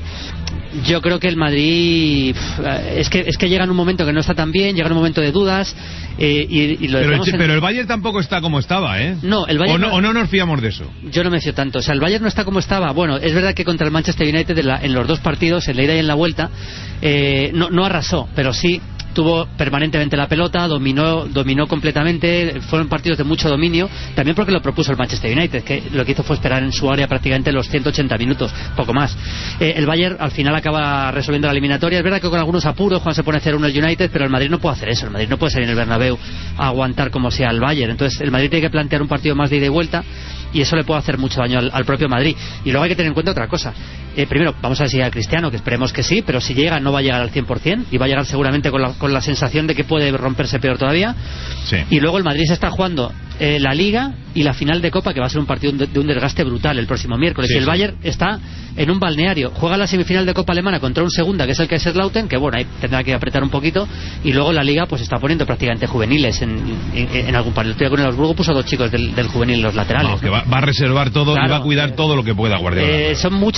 yo creo que el Madrid es que es que llega en un momento que no está tan bien, llega en un momento de dudas eh, y, y lo pero, el, en... pero el Bayern tampoco está como estaba, ¿eh? No, el Bayern o, no, o no nos fiamos de eso. Yo no me fío tanto. O sea, el Bayern no está como estaba. Bueno, es verdad que contra el Manchester United en, la, en los dos partidos, en la ida y en la vuelta, eh, no, no arrasó, pero sí tuvo permanentemente la pelota, dominó dominó completamente, fueron partidos de mucho dominio, también porque lo propuso el Manchester United, que lo que hizo fue esperar en su área prácticamente los ciento ochenta minutos, poco más. Eh, el Bayern al final acaba resolviendo la eliminatoria, es verdad que con algunos apuros cuando se pone cero uno el United, pero el Madrid no puede hacer eso, el Madrid no puede salir en el Bernabéu a aguantar como sea el Bayern, entonces el Madrid tiene que plantear un partido más de ida y vuelta y eso le puede hacer mucho daño al, al propio Madrid. Y luego hay que tener en cuenta otra cosa. Eh, primero, vamos a ver si llega Cristiano, que esperemos que sí, pero si llega no va a llegar al cien por ciento y va a llegar seguramente con la, con la sensación de que puede romperse peor todavía. Sí. Y luego el Madrid se está jugando eh, la Liga y la final de Copa, que va a ser un partido de, de un desgaste brutal el próximo miércoles. Sí, y el sí. Bayern está en un balneario, juega la semifinal de Copa Alemana contra un segunda, que es el Kaiserslautern, que bueno, ahí tendrá que apretar un poquito, y luego la Liga pues está poniendo prácticamente juveniles en, en, en algún partido. Estoy con el Augsburgo, puso dos chicos del, del juvenil en los laterales. No, que va, va a reservar todo Claro, y va a cuidar eh, todo lo que pueda Guardiola. Eh, son muchas cosas Esa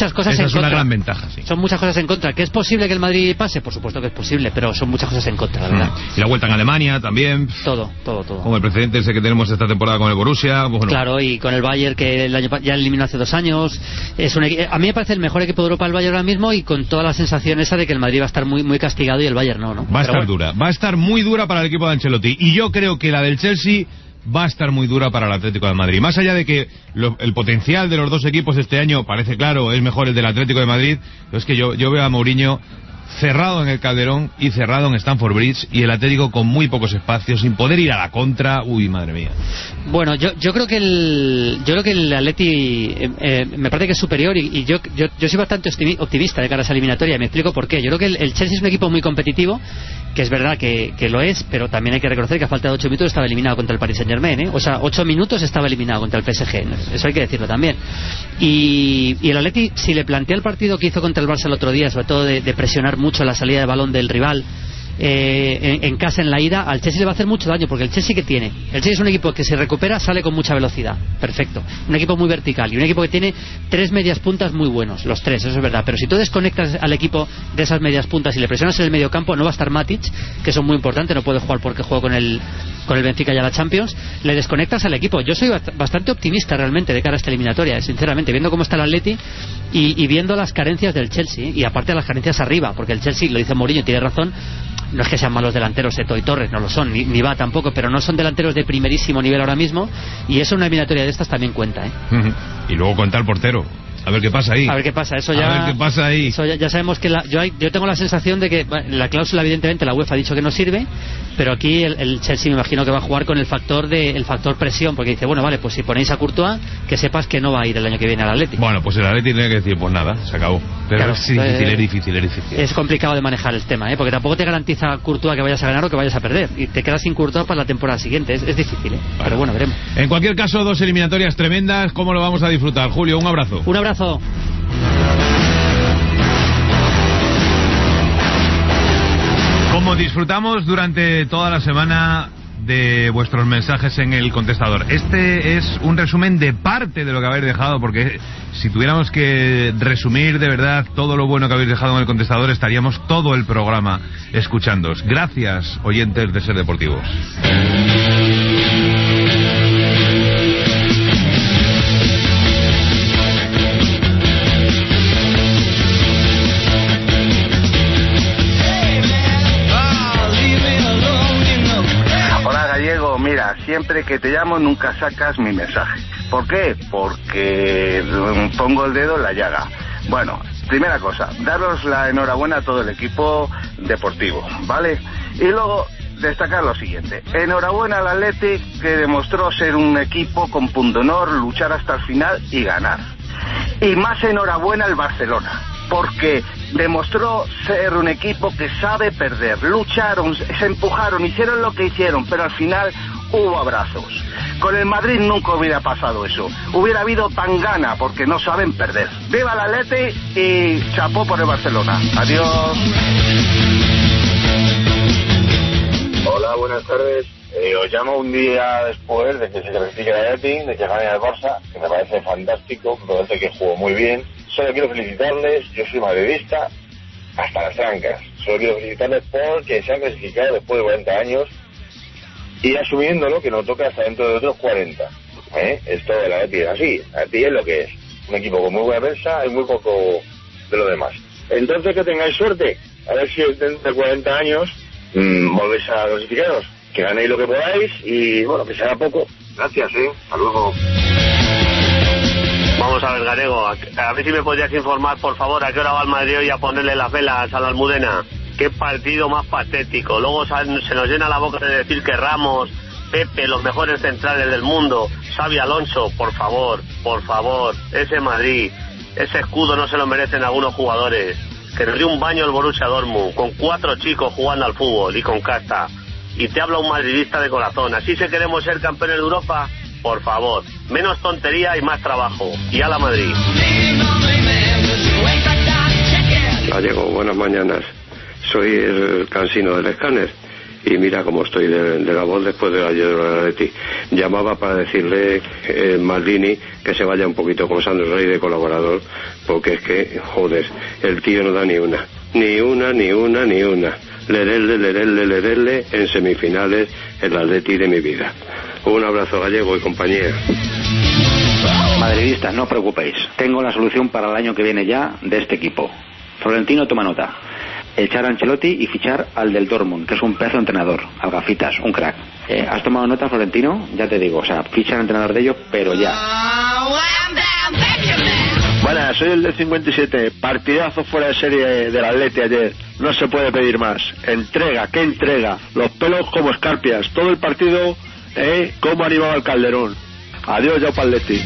en es contra. una gran ventaja, sí. Son muchas cosas en contra. ¿Que es posible que el Madrid pase? Por supuesto que es posible, pero son muchas cosas en contra, la verdad. Y la vuelta en Alemania también. Todo, todo, todo. Como el precedente ese que tenemos esta temporada con el Borussia. Bueno. Claro, y con el Bayern, que el año, ya eliminó hace dos años. Es un, a mí me parece el mejor equipo de Europa el Bayern ahora mismo, y con toda la sensación esa de que el Madrid va a estar muy, muy castigado y el Bayern no, ¿no? Va a Pero estar bueno. dura. Va a estar muy dura para el equipo de Ancelotti. Y yo creo que la del Chelsea va a estar muy dura para el Atlético de Madrid. Más allá de que lo, el potencial de los dos equipos este año parece claro, es mejor el del Atlético de Madrid, pero es que yo, yo veo a Mourinho cerrado en el Calderón y cerrado en Stamford Bridge, y el Atlético con muy pocos espacios, sin poder ir a la contra. Uy, madre mía. Bueno, yo, yo creo que el yo creo que el Atleti eh, eh, me parece que es superior, y, y yo, yo yo soy bastante optimista de cara a esa eliminatoria. Me explico por qué. Yo creo que el, el Chelsea es un equipo muy competitivo, que es verdad que, que lo es, pero también hay que reconocer que a falta de ocho minutos estaba eliminado contra el Paris Saint Germain, ¿eh? O sea, ocho minutos estaba eliminado contra el P S G, eso hay que decirlo también. Y, y el Atleti, si le plantea el partido que hizo contra el Barça el otro día, sobre todo de, de presionar mucho la salida de balón del rival, Eh, en, en casa en la ida, al Chelsea le va a hacer mucho daño, porque el Chelsea, que tiene el Chelsea es un equipo que se recupera, sale con mucha velocidad, perfecto, un equipo muy vertical y un equipo que tiene tres medias puntas muy buenos, los tres, eso es verdad, pero si tú desconectas al equipo de esas medias puntas y le presionas en el medio campo, no va a estar Matic, que son muy importantes, no puede jugar porque juega con el con el Benfica y a la Champions, le desconectas al equipo. Yo soy bastante optimista realmente de cara a esta eliminatoria, sinceramente, viendo cómo está el Atleti y, y viendo las carencias del Chelsea, y aparte las carencias arriba, porque el Chelsea, lo dice Mourinho, tiene razón, no es que sean malos delanteros, Eto'o y Torres, no lo son, ni, ni va tampoco, pero no son delanteros de primerísimo nivel ahora mismo, y eso en una eliminatoria de estas también cuenta, ¿eh? Y luego cuenta el portero. A ver qué pasa ahí. A ver qué pasa, eso ya. A ver qué pasa ahí. Eso ya, ya sabemos que la, yo, hay, yo tengo la sensación de que bueno, la cláusula, evidentemente, la UEFA ha dicho que no sirve, pero aquí el, el Chelsea me imagino que va a jugar con el factor de el factor presión, porque dice, bueno, vale, pues si ponéis a Courtois, que sepas que no va a ir el año que viene al Atlético. Bueno, pues el Atlético tiene que decir, pues nada, se acabó. Pero Claro, es difícil, eh, es difícil, es difícil. Es complicado de manejar el tema, ¿eh? Porque tampoco te garantiza Courtois que vayas a ganar o que vayas a perder, y te quedas sin Courtois para la temporada siguiente. Es, es difícil, ¿eh? Vale. Pero bueno, veremos. En cualquier caso, dos eliminatorias tremendas. ¿Cómo lo vamos a disfrutar? Julio, un abrazo. Un abrazo. Como disfrutamos durante toda la semana de vuestros mensajes en el contestador. Este es un resumen de parte de lo que habéis dejado, porque si tuviéramos que resumir de verdad todo lo bueno que habéis dejado en el contestador, estaríamos todo el programa escuchándoos. Gracias, oyentes de Ser Deportivos. Mira, siempre que te llamo nunca sacas mi mensaje. ¿Por qué? Porque pongo el dedo en la llaga. Bueno, primera cosa, daros la enhorabuena a todo el equipo deportivo, ¿vale? Y luego destacar lo siguiente. Enhorabuena al Athletic, que demostró ser un equipo con pundonor, luchar hasta el final y ganar. Y más enhorabuena al Barcelona, porque demostró ser un equipo que sabe perder. Lucharon, se empujaron, hicieron lo que hicieron, pero al final hubo abrazos. Con el Madrid nunca hubiera pasado eso. Hubiera habido tangana, porque no saben perder. ¡Viva el Atleti y chapó por el Barcelona! Adiós. Hola, buenas tardes. Eh, os llamo un día después de que se clasifique el Atleti, de que gane el Barça, que me parece fantástico, me parece que jugó muy bien. Solo quiero felicitarles, yo soy madridista hasta las trancas. Solo quiero felicitarles porque se han clasificado después de cuarenta años y asumiéndolo que nos toca hasta dentro de otros cuarenta. ¿Eh? Esto de la Atleti es así, la Atleti es lo que es. Un equipo con muy buena prensa y muy poco de lo demás. Entonces que tengáis suerte, a ver si dentro de cuarenta años mmm, volvéis a clasificaros, que ganéis lo que podáis y bueno, que sea poco. Gracias, ¿eh? Hasta luego. Vamos a ver, Garego, a, a ver si me podrías informar, por favor, a qué hora va el Madrid hoy a ponerle las velas a la Almudena. Qué partido más patético. Luego se nos llena la boca de decir que Ramos, Pepe, los mejores centrales del mundo, Xavi Alonso, por favor, por favor, ese Madrid, ese escudo no se lo merecen algunos jugadores. Que nos dio un baño el Borussia Dortmund, con cuatro chicos jugando al fútbol y con casta. Y te habla un madridista de corazón. ¿Así se queremos ser campeones de Europa? Por favor, menos tontería y más trabajo. Y a la Madrid. Gallego, buenas mañanas. Soy el cansino del escáner y mira cómo estoy de, de la voz después de ayer del Atleti. Llamaba para decirle eh, Maldini que se vaya un poquito con Sandro Rey de colaborador, porque es que, joder, el tío no da ni una, ni una, ni una, ni una. Lerele, lerele, lerele, en semifinales el Atleti de mi vida. Un abrazo, Gallego y compañía. Madridistas, no os preocupéis. Tengo la solución para el año que viene ya de este equipo. Florentino, toma nota. Echar a Ancelotti y fichar al del Dortmund, que es un pedazo de entrenador, al Gafitas, un crack. Eh, ¿Has tomado nota, Florentino? Ya te digo, o sea, ficha al entrenador de ellos, pero ya. Buenas, soy el del cincuenta y siete. Partidazo fuera de serie del Atleti ayer. No se puede pedir más. Entrega, ¿qué entrega? Los pelos como escarpias. Todo el partido, ¿eh? Cómo animaba el Calderón. Adiós, ya para Atleti.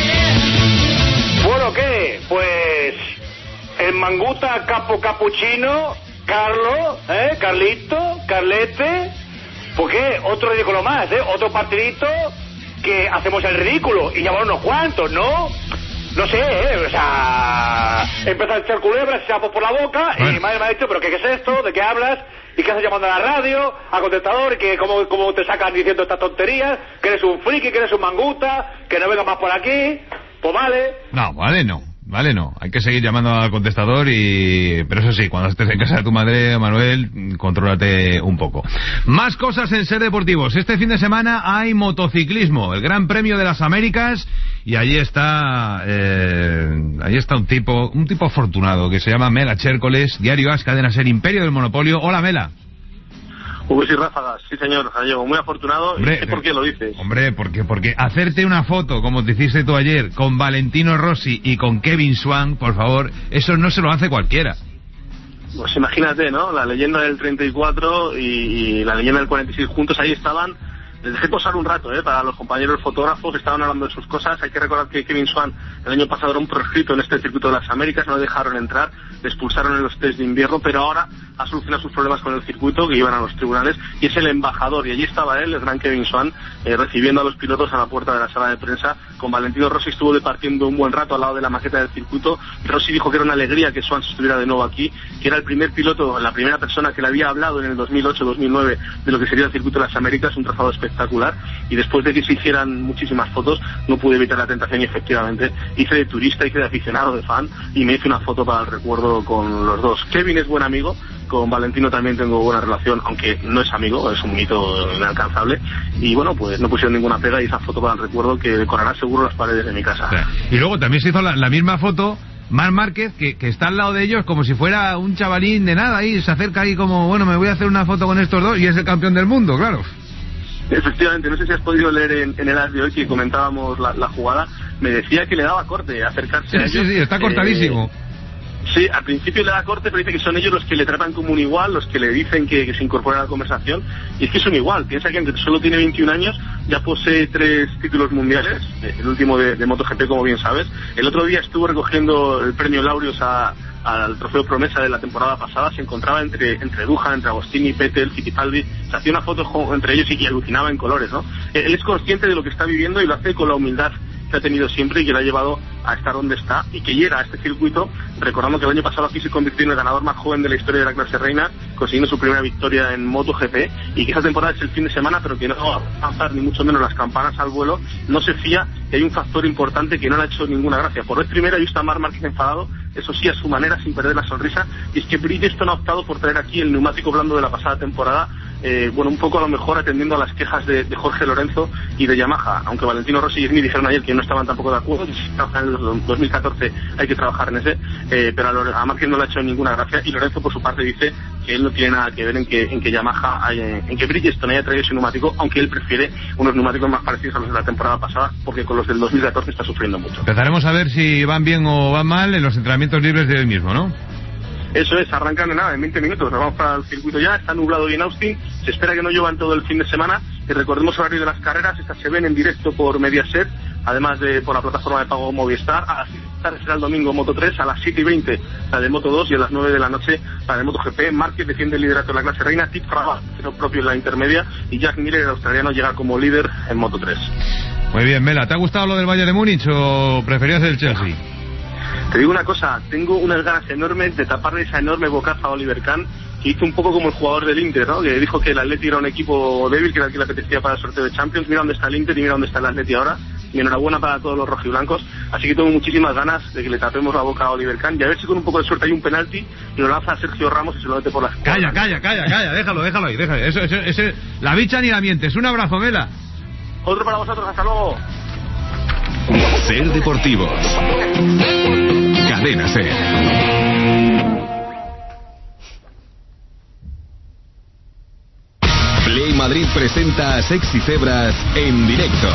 Bueno, ¿qué? Pues el Manguta Capo Capuchino, Carlos, ¿eh? Carlito, Carlete. ¿Por qué? Otro ridículo más, ¿eh? Otro partidito que hacemos el ridículo y llamamos unos cuantos, ¿no? No sé, ¿eh? O sea, empieza a echar culebras y sapos por la boca y mi madre me ha dicho, ¿pero qué, qué es esto? ¿De qué hablas? ¿Y qué haces llamando a la radio, al contestador? ¿Y que cómo, cómo te sacan diciendo estas tonterías? ¿Que eres un friki, que eres un manguta? ¿Que no venga más por aquí? Pues vale. No, vale no. Vale, no. Hay que seguir llamando al contestador y... Pero eso sí, cuando estés en casa de tu madre, Manuel, contrólate un poco. Más cosas en Ser Deportivos. Este fin de semana hay motociclismo, el Gran Premio de las Américas, y allí está... Eh, allí está un tipo, un tipo afortunado que se llama Mela Chércoles, Diario As, Cadena Ser, Imperio del Monopolio. Hola, Mela. Ubers y ráfagas, sí señor, Gallego, muy afortunado. Hombre, y sé por qué lo dices. Hombre, porque porque hacerte una foto, como te hiciste tú ayer, con Valentino Rossi y con Kevin Swan, por favor, eso no se lo hace cualquiera. Pues imagínate, ¿no? La leyenda del treinta y cuatro y, y la leyenda del cuarenta y seis juntos ahí estaban. Les dejé posar un rato, ¿eh? Para los compañeros fotógrafos que estaban hablando de sus cosas. Hay que recordar que Kevin Swan el año pasado era un proscrito en este circuito de las Américas, no le dejaron entrar, le expulsaron en los test de invierno, pero ahora ha solucionado sus problemas con el circuito, que iban a los tribunales, y es el embajador, y allí estaba él, el gran Kevin Swan, eh, recibiendo a los pilotos a la puerta de la sala de prensa. Con Valentino Rossi estuvo departiendo un buen rato al lado de la maqueta del circuito. Rossi dijo que era una alegría que Swan estuviera de nuevo aquí, que era el primer piloto, la primera persona que le había hablado en el dos mil ocho dos mil nueve de lo que sería el circuito de las Américas, un trazado espectacular, y después de que se hicieran muchísimas fotos no pude evitar la tentación y efectivamente hice de turista, hice de aficionado, de fan, y me hice una foto para el recuerdo con los dos. Kevin es buen amigo, con Valentino también tengo buena relación, aunque no es amigo, es un mito inalcanzable, y bueno, pues no pusieron ninguna pega, y esa foto para el recuerdo que decorará seguro las paredes de mi casa. Sí. Y luego también se hizo la, la misma foto Marc Márquez, que, que está al lado de ellos como si fuera un chavalín de nada, ahí se acerca ahí como, bueno, me voy a hacer una foto con estos dos, y es el campeón del mundo, claro. Efectivamente, no sé si has podido leer en, en el as de hoy que comentábamos la, la jugada, me decía que le daba corte acercarse sí, a ellos. Sí, sí, está cortadísimo. Eh, Sí, al principio le da corte, pero dice que son ellos los que le tratan como un igual, los que le dicen que, que se incorpore a la conversación, y es que son igual. Piensa que aunque solo tiene veintiún años, ya posee tres títulos mundiales, el último de, de MotoGP, como bien sabes. El otro día estuvo recogiendo el premio Laureus a, al trofeo Promesa de la temporada pasada, se encontraba entre entre Duhan, entre Agostini, Vettel, Fittipaldi, se hacía una foto entre ellos y, y alucinaba en colores, ¿no? Él es consciente de lo que está viviendo y lo hace con la humildad que ha tenido siempre y que le ha llevado a estar donde está, y que llega a este circuito, recordando que el año pasado aquí se convirtió en el ganador más joven de la historia de la clase reina, consiguiendo su primera victoria en MotoGP, y que esa temporada es el fin de semana, pero que no va a lanzar ni mucho menos las campanas al vuelo. No se fía, que hay un factor importante que no le ha hecho ninguna gracia. Por vez primera he visto a Marc Márquez enfadado, eso sí, a su manera, sin perder la sonrisa, y es que Bridgestone ha optado por traer aquí el neumático blando de la pasada temporada, eh, bueno, un poco a lo mejor atendiendo a las quejas de, de Jorge Lorenzo y de Yamaha, aunque Valentino Rossi y Esmi dijeron ayer que no estaban tampoco de acuerdo, que si trabajan en el dos mil catorce hay que trabajar en ese, eh, pero a, a Márquez no le ha hecho ninguna gracia, y Lorenzo por su parte dice que él no tiene nada que ver en que, en que Yamaha haya, en que Bridgestone haya traído ese neumático, aunque él prefiere unos neumáticos más parecidos a los de la temporada pasada, porque con los del dos mil catorce está sufriendo mucho. Empezaremos a ver si van bien o van mal en los entrenamientos libres de hoy mismo, ¿no? Eso es, arrancan en nada, en veinte minutos, nos vamos para el circuito ya, está nublado hoy en Austin, se espera que no llueva en todo el fin de semana, y recordemos el horario de las carreras, estas se ven en directo por Mediaset, además de por la plataforma de pago Movistar. A las siete de la tarde será el domingo Moto tres, a las siete y veinte la de Moto dos, y a las nueve de la noche la de MotoGP. Márquez defiende el liderato de la clase reina, Tip Rabat, lo propio en la intermedia, y Jack Miller, el australiano, llega como líder en Moto tres. Muy bien, Mela, ¿te ha gustado lo del Bayern de Múnich o preferías el Chelsea? Te digo una cosa, tengo unas ganas enormes de taparle esa enorme bocaza a Oliver Kahn, hizo un poco como el jugador del Inter, ¿no? Que dijo que el Atleti era un equipo débil, que era el que le apetecía para el sorteo de Champions. Mira dónde está el Inter y mira dónde está el Atleti ahora. Y enhorabuena para todos los rojiblancos. Así que tengo muchísimas ganas de que le tapemos la boca a Oliver Kahn y a ver si con un poco de suerte hay un penalti y lo lanza a Sergio Ramos y se lo mete por las... Calla, calla, calla, calla, déjalo, déjalo ahí, déjalo. Eso, eso, eso, la bicha ni la mientes. Un abrazo, Vela. Otro para vosotros, hasta luego. Ser Deportivos. Cadena Ser. Play Madrid presenta a Sexy Cebras en directo.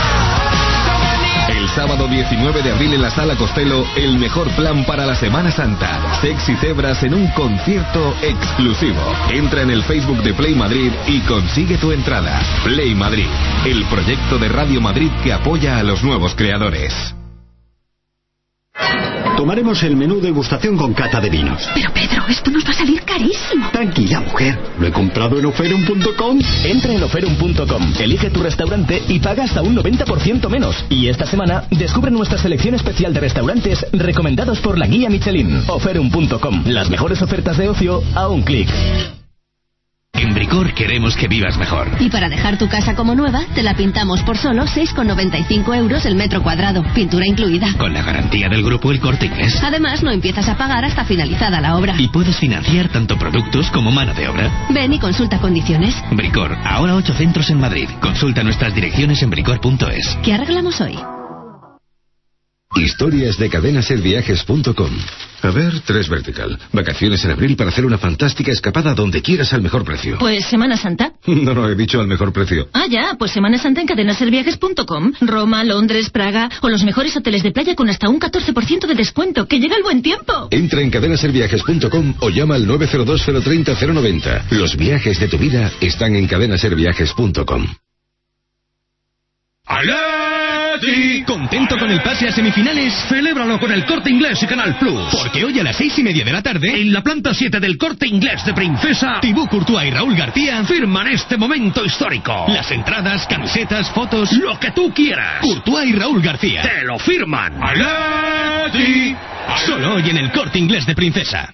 El sábado diecinueve de abril en la Sala Costello, el mejor plan para la Semana Santa. Sexy Cebras en un concierto exclusivo. Entra en el Facebook de Play Madrid y consigue tu entrada. Play Madrid, el proyecto de Radio Madrid que apoya a los nuevos creadores. Tomaremos el menú degustación con cata de vinos. Pero Pedro, esto nos va a salir carísimo. Tranquila, mujer. Lo he comprado en oferum punto com. Entra en oferum punto com, elige tu restaurante y paga hasta un noventa por ciento menos. Y esta semana descubre nuestra selección especial de restaurantes recomendados por la guía Michelin. oferum punto com, las mejores ofertas de ocio a un clic. En Bricor queremos que vivas mejor. Y para dejar tu casa como nueva, te la pintamos por solo seis con noventa y cinco euros el metro cuadrado, pintura incluida. Con la garantía del grupo El Corte Inglés. Además, no empiezas a pagar hasta finalizada la obra. Y puedes financiar tanto productos como mano de obra. Ven y consulta condiciones. Bricor, ahora ocho centros en Madrid. Consulta nuestras direcciones en bricor punto es. ¿Qué arreglamos hoy? Historias de cadena ser viajes punto com. A ver, tres vertical. Vacaciones en abril para hacer una fantástica escapada donde quieras al mejor precio. Pues Semana Santa. No, no, he dicho al mejor precio. Ah, ya, pues Semana Santa en cadena ser viajes punto com. Roma, Londres, Praga o los mejores hoteles de playa con hasta un catorce por ciento de descuento. ¡Que llega el buen tiempo! Entra en cadena ser viajes punto com o llama al nueve cero dos cero tres cero cero noventa. Los viajes de tu vida están en cadena ser viajes punto com. ¡Atleti! ¿Contento con el pase a semifinales? Celébralo con el Corte Inglés y Canal Plus. Porque hoy a las seis y media de la tarde, en la planta siete del Corte Inglés de Princesa, Thibaut Courtois y Raúl García firman este momento histórico. Las entradas, camisetas, fotos, lo que tú quieras. Courtois y Raúl García te lo firman. ¡Atleti! Solo hoy en el Corte Inglés de Princesa.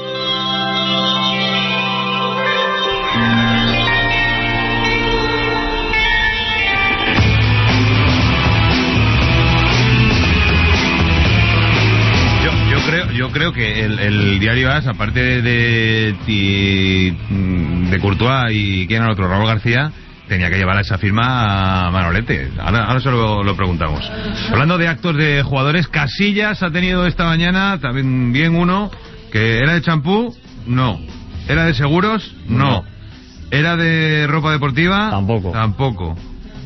Yo creo que el, el diario A S, aparte de, de, de Courtois y quién era el otro, Raúl García, tenía que llevar a esa firma a Manolete. Ahora, ahora se lo, lo preguntamos. Hablando de actos de jugadores, Casillas ha tenido esta mañana también bien uno, que era de champú, no. Era de seguros, no. Era de ropa deportiva, tampoco. Tampoco.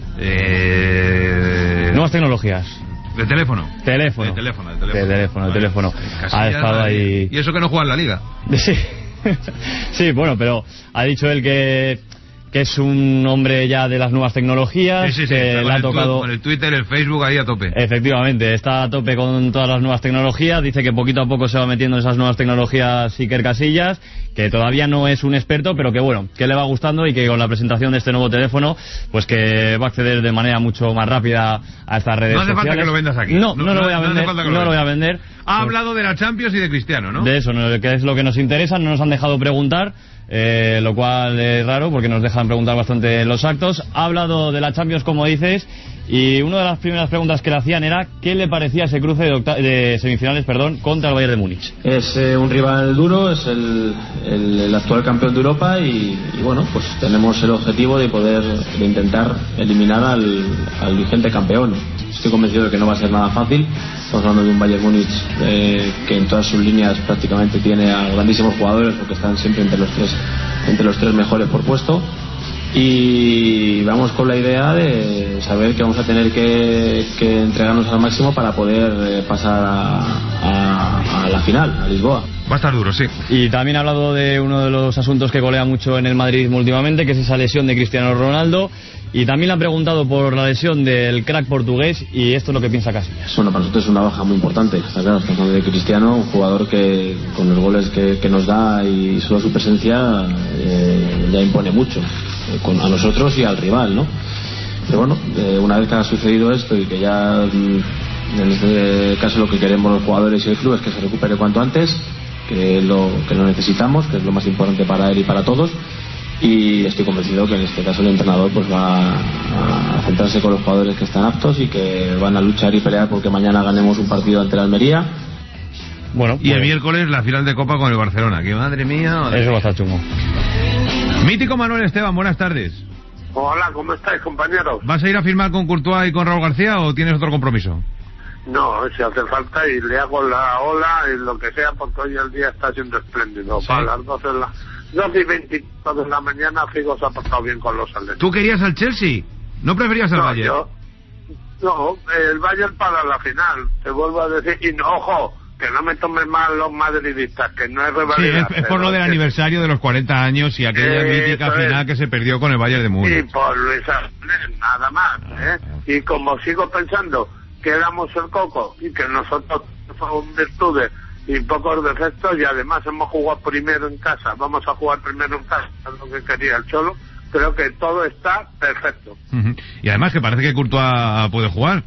Eh... Nuevas tecnologías. ¿De teléfono? Teléfono. De teléfono, de teléfono. De teléfono, de teléfono. Casillas, ha estado ahí... Y eso que no juega en la Liga. Sí. Sí, bueno, pero ha dicho él que, que es un hombre ya de las nuevas tecnologías, sí, sí, sí, que le ha tocado... Con el Twitter, el Facebook ahí a tope. Efectivamente, está a tope con todas las nuevas tecnologías, dice que poquito a poco se va metiendo en esas nuevas tecnologías Iker Casillas, que todavía no es un experto, pero que bueno, que le va gustando y que con la presentación de este nuevo teléfono, pues que va a acceder de manera mucho más rápida a estas redes sociales. No hace sociales. falta que lo vendas aquí. No, no, no, no lo voy a vender, no, no lo voy a vender. Ha hablado de la Champions y de Cristiano, ¿no? De eso, que es lo que nos interesa, no nos han dejado preguntar, eh, lo cual es raro porque nos dejan preguntar bastante en los actos. Ha hablado de la Champions, como dices, y una de las primeras preguntas que le hacían era ¿qué le parecía ese cruce de, octa- de semifinales perdón, contra el Bayern de Múnich? Es eh, un rival duro, es el, el, el actual campeón de Europa y, y bueno, pues tenemos el objetivo de poder de intentar eliminar al, al vigente campeón. Estoy convencido de que no va a ser nada fácil. Estamos hablando de un Bayern Múnich eh, que en todas sus líneas prácticamente tiene a grandísimos jugadores porque están siempre entre los tres entre los tres mejores por puesto. Y vamos con la idea de saber que vamos a tener que, que entregarnos al máximo para poder eh, pasar a, a, a la final, a Lisboa. Va a estar duro, sí. Y también ha hablado de uno de los asuntos que golea mucho en el madridismo últimamente, que es esa lesión de Cristiano Ronaldo. Y también le han preguntado por la lesión del crack portugués y esto es lo que piensa Casillas. Bueno, para nosotros es una baja muy importante. Está claro, estamos hablando de Cristiano, un jugador que con los goles que, que nos da y solo su presencia eh, ya impone mucho eh, con, a nosotros y al rival, ¿no? Pero bueno, eh, una vez que ha sucedido esto y que ya mm, en este caso lo que queremos los jugadores y el club es que se recupere cuanto antes, que es lo que lo necesitamos, que es lo más importante para él y para todos. Y estoy convencido que en este caso el entrenador pues va a centrarse con los jugadores que están aptos y que van a luchar y pelear porque mañana ganemos un partido ante la Almería. Bueno, y pues el miércoles la final de Copa con el Barcelona. Que madre mía, madre. Eso va a estar chungo. Mítico Manuel Esteban, buenas tardes. Hola, ¿cómo estáis, compañeros? ¿Vas a ir a firmar con Courtois y con Raúl García o tienes otro compromiso? No, si hace falta y le hago la ola y lo que sea, porque hoy el día está siendo espléndido. ¿Sí? Para las doce de la... doce y veinticinco de la mañana, Figo se ha portado bien con los atletas. ¿Tú querías al Chelsea? ¿No preferías al no, Bayern? Yo, no, el Bayern para la final, te vuelvo a decir. Y no, ojo, que no me tomen mal los madridistas, que no es rivalidad. Sí, es, es por lo del que... aniversario de los cuarenta años y aquella eh, mítica final es. que se perdió con el Bayern de Múnich. Y por Luis Aragonés, nada más, ¿eh? Y como sigo pensando que éramos el coco y que nosotros somos virtudes y pocos defectos, y además hemos jugado primero en casa, vamos a jugar primero en casa, es lo que quería el Cholo, creo que todo está perfecto. Uh-huh. Y además que parece que Courtois puede jugar.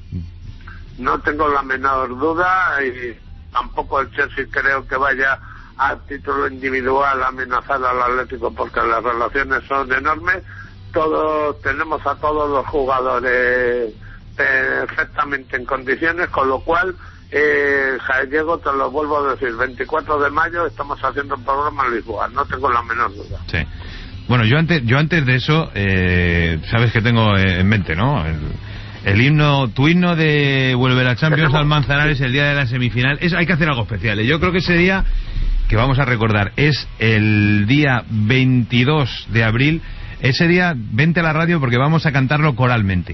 No tengo la menor duda, y tampoco el Chelsea creo que vaya a título individual a amenazar al Atlético, porque las relaciones son enormes. Todos tenemos a todos los jugadores perfectamente en condiciones, con lo cual eh, Diego, te lo vuelvo a decir, veinticuatro de mayo estamos haciendo un programa en Lisboa, no tengo la menor duda. Sí. Bueno, yo antes yo antes de eso, eh, sabes que tengo en mente, ¿no? El, el himno, tu himno de Vuelve la Champions al Manzanares el día de la semifinal. Eso hay que hacer algo especial. ¿eh? Yo creo que ese día que vamos a recordar es el día veintidós de abril. Ese día vente a la radio porque vamos a cantarlo coralmente.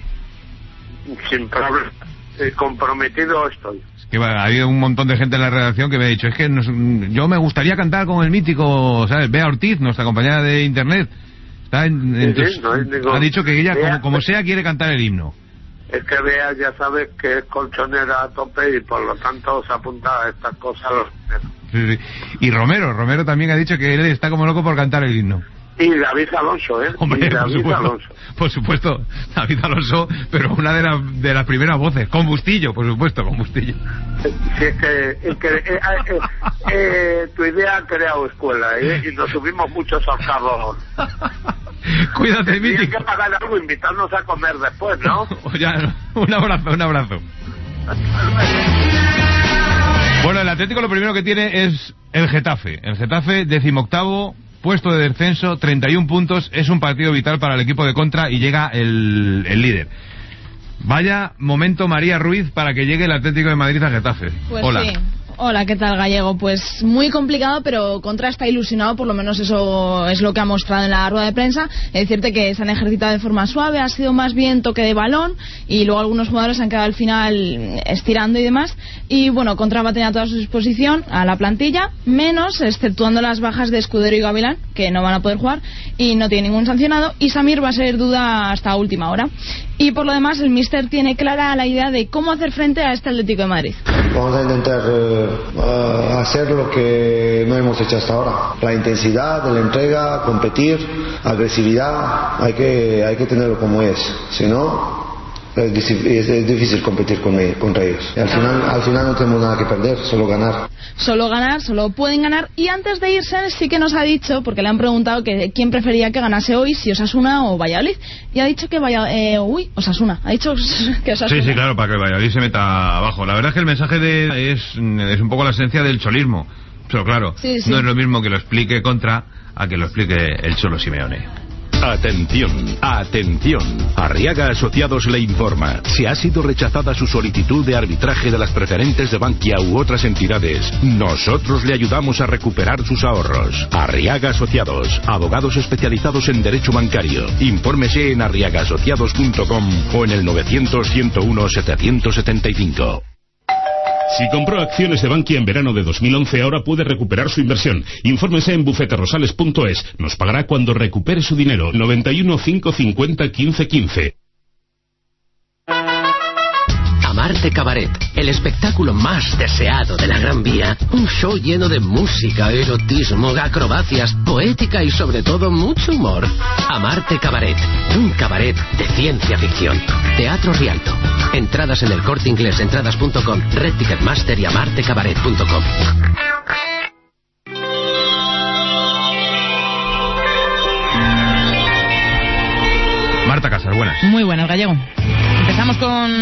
Sin problema, eh, comprometido estoy. Es que ha habido un montón de gente en la redacción que me ha dicho, es que nos, yo me gustaría cantar con el mítico, ¿sabes? Bea Ortiz, nuestra compañera de internet, está en, sí, entonces, sí, no hay ningún... ha dicho que ella Bea, como, como sea quiere cantar el himno. Es que Bea ya sabe que es colchonera a tope y por lo tanto se apunta a estas cosas. Sí, sí. Y Romero, Romero también ha dicho que él está como loco por cantar el himno. Y David Alonso, ¿eh? Hombre, y David por supuesto, Alonso. Por supuesto, David Alonso, pero una de, la, de las primeras voces. Con Bustillo, por supuesto, con Bustillo. Si es que, es que eh, eh, eh, tu idea ha creado escuela, ¿eh? Y nos subimos muchos al carro. Cuídate, Mítico. Hay que pagar algo, invitarnos a comer después, ¿no? Ya, un abrazo, un abrazo. Bueno, el Atlético lo primero que tiene es el Getafe. El Getafe, decimoctavo puesto de descenso, treinta y un puntos, es un partido vital para el equipo de contra y llega el, el líder. Vaya momento, María Ruiz, para que llegue el Atlético de Madrid a Getafe. Pues Hola. Sí. Hola, ¿qué tal, Gallego? Pues muy complicado, pero Contra está ilusionado, por lo menos eso es lo que ha mostrado en la rueda de prensa. Es decirte que se han ejercitado de forma suave, ha sido más bien toque de balón y luego algunos jugadores han quedado al final estirando y demás. Y bueno, Contra va a tener a toda su disposición a la plantilla, menos exceptuando las bajas de Escudero y Gavilán, que no van a poder jugar y no tiene ningún sancionado. Y Samir va a ser duda hasta última hora. Y por lo demás, el míster tiene clara la idea de cómo hacer frente a este Atlético de Madrid. Vamos a intentar eh, uh, hacer lo que no hemos hecho hasta ahora. La intensidad de la entrega, competir, agresividad, hay que, hay que tenerlo como es. Si no, es, es, es difícil competir con ellos, contra ellos. Y al final, al final no tenemos nada que perder, solo ganar. Solo ganar, solo pueden ganar. Y antes de irse sí que nos ha dicho, porque le han preguntado que quién prefería que ganase hoy, si Osasuna o Valladolid, y ha dicho que vaya, eh, uy, Osasuna, ha dicho que Osasuna. Sí, sí, claro, para que Valladolid se meta abajo. La verdad es que el mensaje de es, es un poco la esencia del cholismo, pero claro, sí, sí. No es lo mismo que lo explique Contra a que lo explique el Cholo Simeone. Atención, atención. Arriaga Asociados le informa. Si ha sido rechazada su solicitud de arbitraje de las preferentes de Bankia u otras entidades, nosotros le ayudamos a recuperar sus ahorros. Arriaga Asociados, abogados especializados en derecho bancario. Infórmese en arriaga asociados punto com o en el novecientos, ciento uno, setecientos setenta y cinco. Si compró acciones de Bankia en verano de dos mil once, ahora puede recuperar su inversión. Infórmese en bufeterosales punto es. Nos pagará cuando recupere su dinero. noventa y uno, cinco cincuenta, quince quince. Amarte Cabaret, el espectáculo más deseado de la Gran Vía. Un show lleno de música, erotismo, acrobacias, poética y sobre todo mucho humor. Amarte Cabaret, un cabaret de ciencia ficción. Teatro Rialto. Entradas en el Corte Inglés, entradas punto com, Red Ticketmaster y amarte cabaret punto com. buenas. Muy buenas, Gallego. Empezamos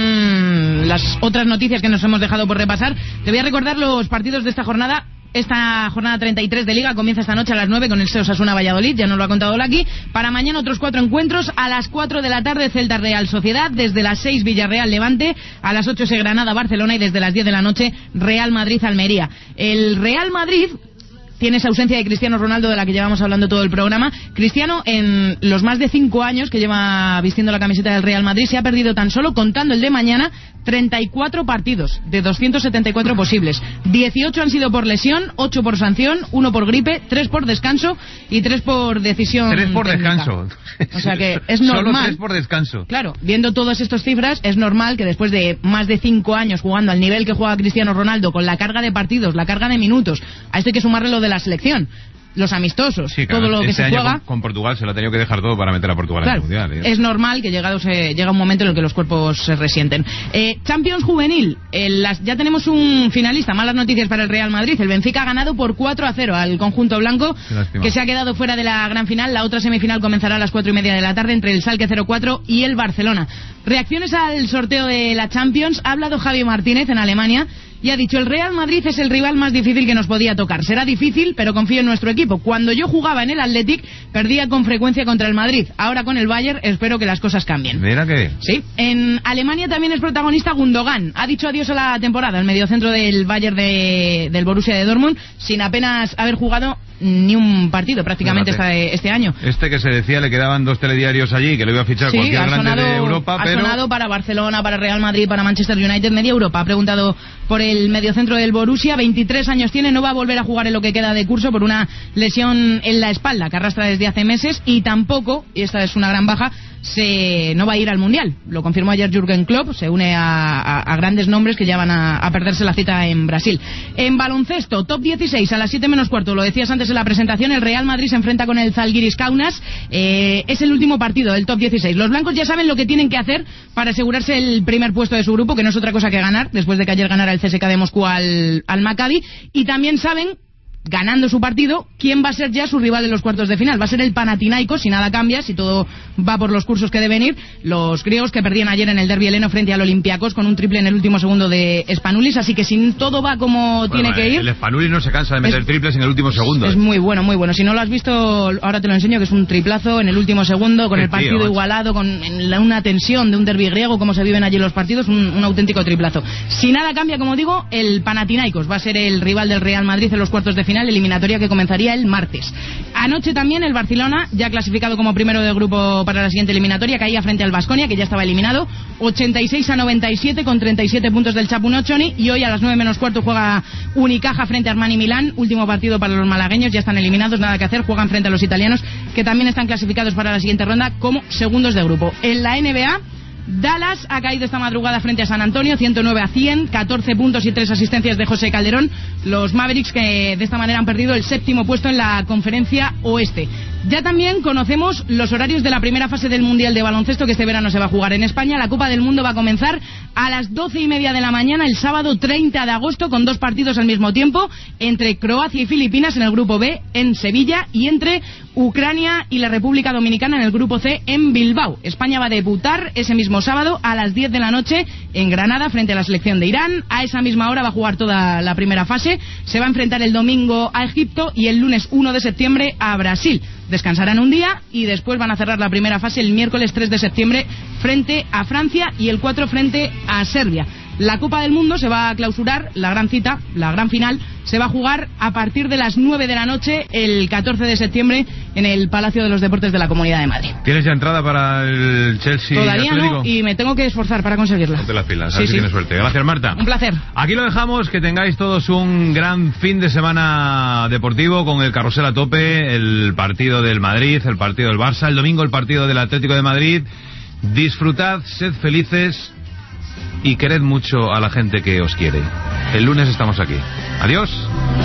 con las otras noticias que nos hemos dejado por repasar. Te voy a recordar los partidos de esta jornada. Esta jornada treinta y tres de Liga comienza esta noche a las nueve con el S E O Osasuna Valladolid, ya nos lo ha contado Laki. Para mañana otros cuatro encuentros, a las cuatro de la tarde Celta Real Sociedad, desde las seis Villarreal Levante, a las ocho se Granada Barcelona y desde las diez de la noche Real Madrid Almería. El Real Madrid tiene esa ausencia de Cristiano Ronaldo de la que llevamos hablando todo el programa. Cristiano, en los más de cinco años que lleva vistiendo la camiseta del Real Madrid, se ha perdido tan solo, contando el de mañana, treinta y cuatro partidos de doscientos setenta y cuatro posibles. dieciocho han sido por lesión, ocho por sanción, uno por gripe, tres por descanso y tres por decisión Tres por técnica. descanso. O sea que es normal. Solo tres por descanso. Claro, viendo todas estas cifras, es normal que después de más de cinco años jugando al nivel que juega Cristiano Ronaldo, con la carga de partidos, la carga de minutos, a esto hay que sumarle lo de la selección, los amistosos, Sí, claro, todo lo que este se año juega. con, con Portugal se lo ha tenido que dejar todo para meter a Portugal Claro, en el Mundial. ¿eh? es normal que llegado se, llega un momento en el que los cuerpos se resienten. Eh, Champions Juvenil, eh, las, ya tenemos un finalista. Malas noticias para el Real Madrid. El Benfica ha ganado por cuatro a cero al conjunto blanco, que se ha quedado fuera de la gran final. La otra semifinal comenzará a las cuatro y media de la tarde entre el Schalke cero cuatro y el Barcelona. Reacciones al sorteo de la Champions. Ha hablado Javi Martínez en Alemania y ha dicho: el Real Madrid es el rival más difícil que nos podía tocar. Será difícil, pero confío en nuestro equipo. Cuando yo jugaba en el Athletic, perdía con frecuencia contra el Madrid. Ahora con el Bayern espero que las cosas cambien. Mira que... Sí. En Alemania también es protagonista Gundogan. Ha dicho adiós a la temporada, el mediocentro del Bayern de, del Borussia de Dortmund, sin apenas haber jugado ni un partido prácticamente este, este año. Este que se decía le quedaban dos telediarios allí, que lo iba a fichar Sí, cualquier ha grande sonado, de Europa, ha pero... sonado para Barcelona, para Real Madrid, para Manchester United, media Europa. Ha preguntado por el mediocentro del Borussia, veintitrés años tiene, no va a volver a jugar en lo que queda de curso por una lesión en la espalda que arrastra desde hace meses, y tampoco, y esta es una gran baja, se no va a ir al Mundial. Lo confirmó ayer Jürgen Klopp, se une a, a, a grandes nombres que ya van a, a perderse la cita en Brasil. En baloncesto, top dieciséis a las siete menos cuarto, lo decías antes en la presentación, el Real Madrid se enfrenta con el Zalgiris Kaunas. Eh, es el último partido del top dieciséis. Los blancos ya saben lo que tienen que hacer para asegurarse el primer puesto de su grupo, que no es otra cosa que ganar, después de que ayer ganara el C S K de Moscú al, al Maccabi, y también saben, ganando su partido, quién va a ser ya su rival en los cuartos de final. Va a ser el Panathinaikos, si nada cambia, si todo va por los cursos que deben ir. Los griegos, que perdían ayer en el derbi heleno frente al Olympiacos con un triple en el último segundo de Spanulis, así que si todo va como Bueno, tiene que ir... El Spanulis no se cansa de meter es, triples en el último segundo. Es muy bueno, muy bueno. Si no lo has visto, ahora te lo enseño, que es un triplazo en el último segundo, con Qué el partido tío, igualado, con en la, una tensión de un derbi griego, como se viven allí los partidos, un, un auténtico triplazo. Si nada cambia, como digo, el Panathinaikos va a ser el rival del Real Madrid en los cuartos de final, eliminatoria que comenzaría el martes. Anoche también el Barcelona, ya clasificado como primero del grupo para la siguiente eliminatoria, caía frente al Baskonia, que ya estaba eliminado, ochenta y seis a noventa y siete, con treinta y siete puntos del Chapu Noccioni, y hoy a las nueve menos cuarto juega Unicaja frente a Armani Milán, último partido para los malagueños, ya están eliminados, nada que hacer, juegan frente a los italianos, que también están clasificados para la siguiente ronda como segundos de grupo. En la N B A, Dallas ha caído esta madrugada frente a San Antonio, ciento nueve a cien, catorce puntos y tres asistencias de José Calderón. Los Mavericks, que de esta manera han perdido el séptimo puesto en la conferencia oeste. Ya también conocemos los horarios de la primera fase del Mundial de Baloncesto, que este verano se va a jugar en España. La Copa del Mundo va a comenzar a las doce y media de la mañana el sábado treinta de agosto, con dos partidos al mismo tiempo, entre Croacia y Filipinas en el grupo B en Sevilla, y entre Ucrania y la República Dominicana en el grupo C en Bilbao. España va a debutar ese mismo sábado a las diez de la noche en Granada frente a la selección de Irán. A esa misma hora va a jugar toda la primera fase. Se va a enfrentar el domingo a Egipto y el lunes uno de septiembre a Brasil. Descansarán un día y después van a cerrar la primera fase el miércoles tres de septiembre frente a Francia y el cuatro frente a Serbia. La Copa del Mundo se va a clausurar, la gran cita, la gran final, se va a jugar a partir de las nueve de la noche el catorce de septiembre en el Palacio de los Deportes de la Comunidad de Madrid. ¿Tienes ya entrada para el Chelsea? Todavía no, y me tengo que esforzar para conseguirla. Ponte las pilas, a sí, ver si sí. tienes suerte. Gracias, Marta. Un placer. Aquí lo dejamos, que tengáis todos un gran fin de semana deportivo con el carrusel a tope, el partido del Madrid, el partido del Barça, el domingo el partido del Atlético de Madrid. Disfrutad, sed felices y quered mucho a la gente que os quiere. El lunes estamos aquí. Adiós.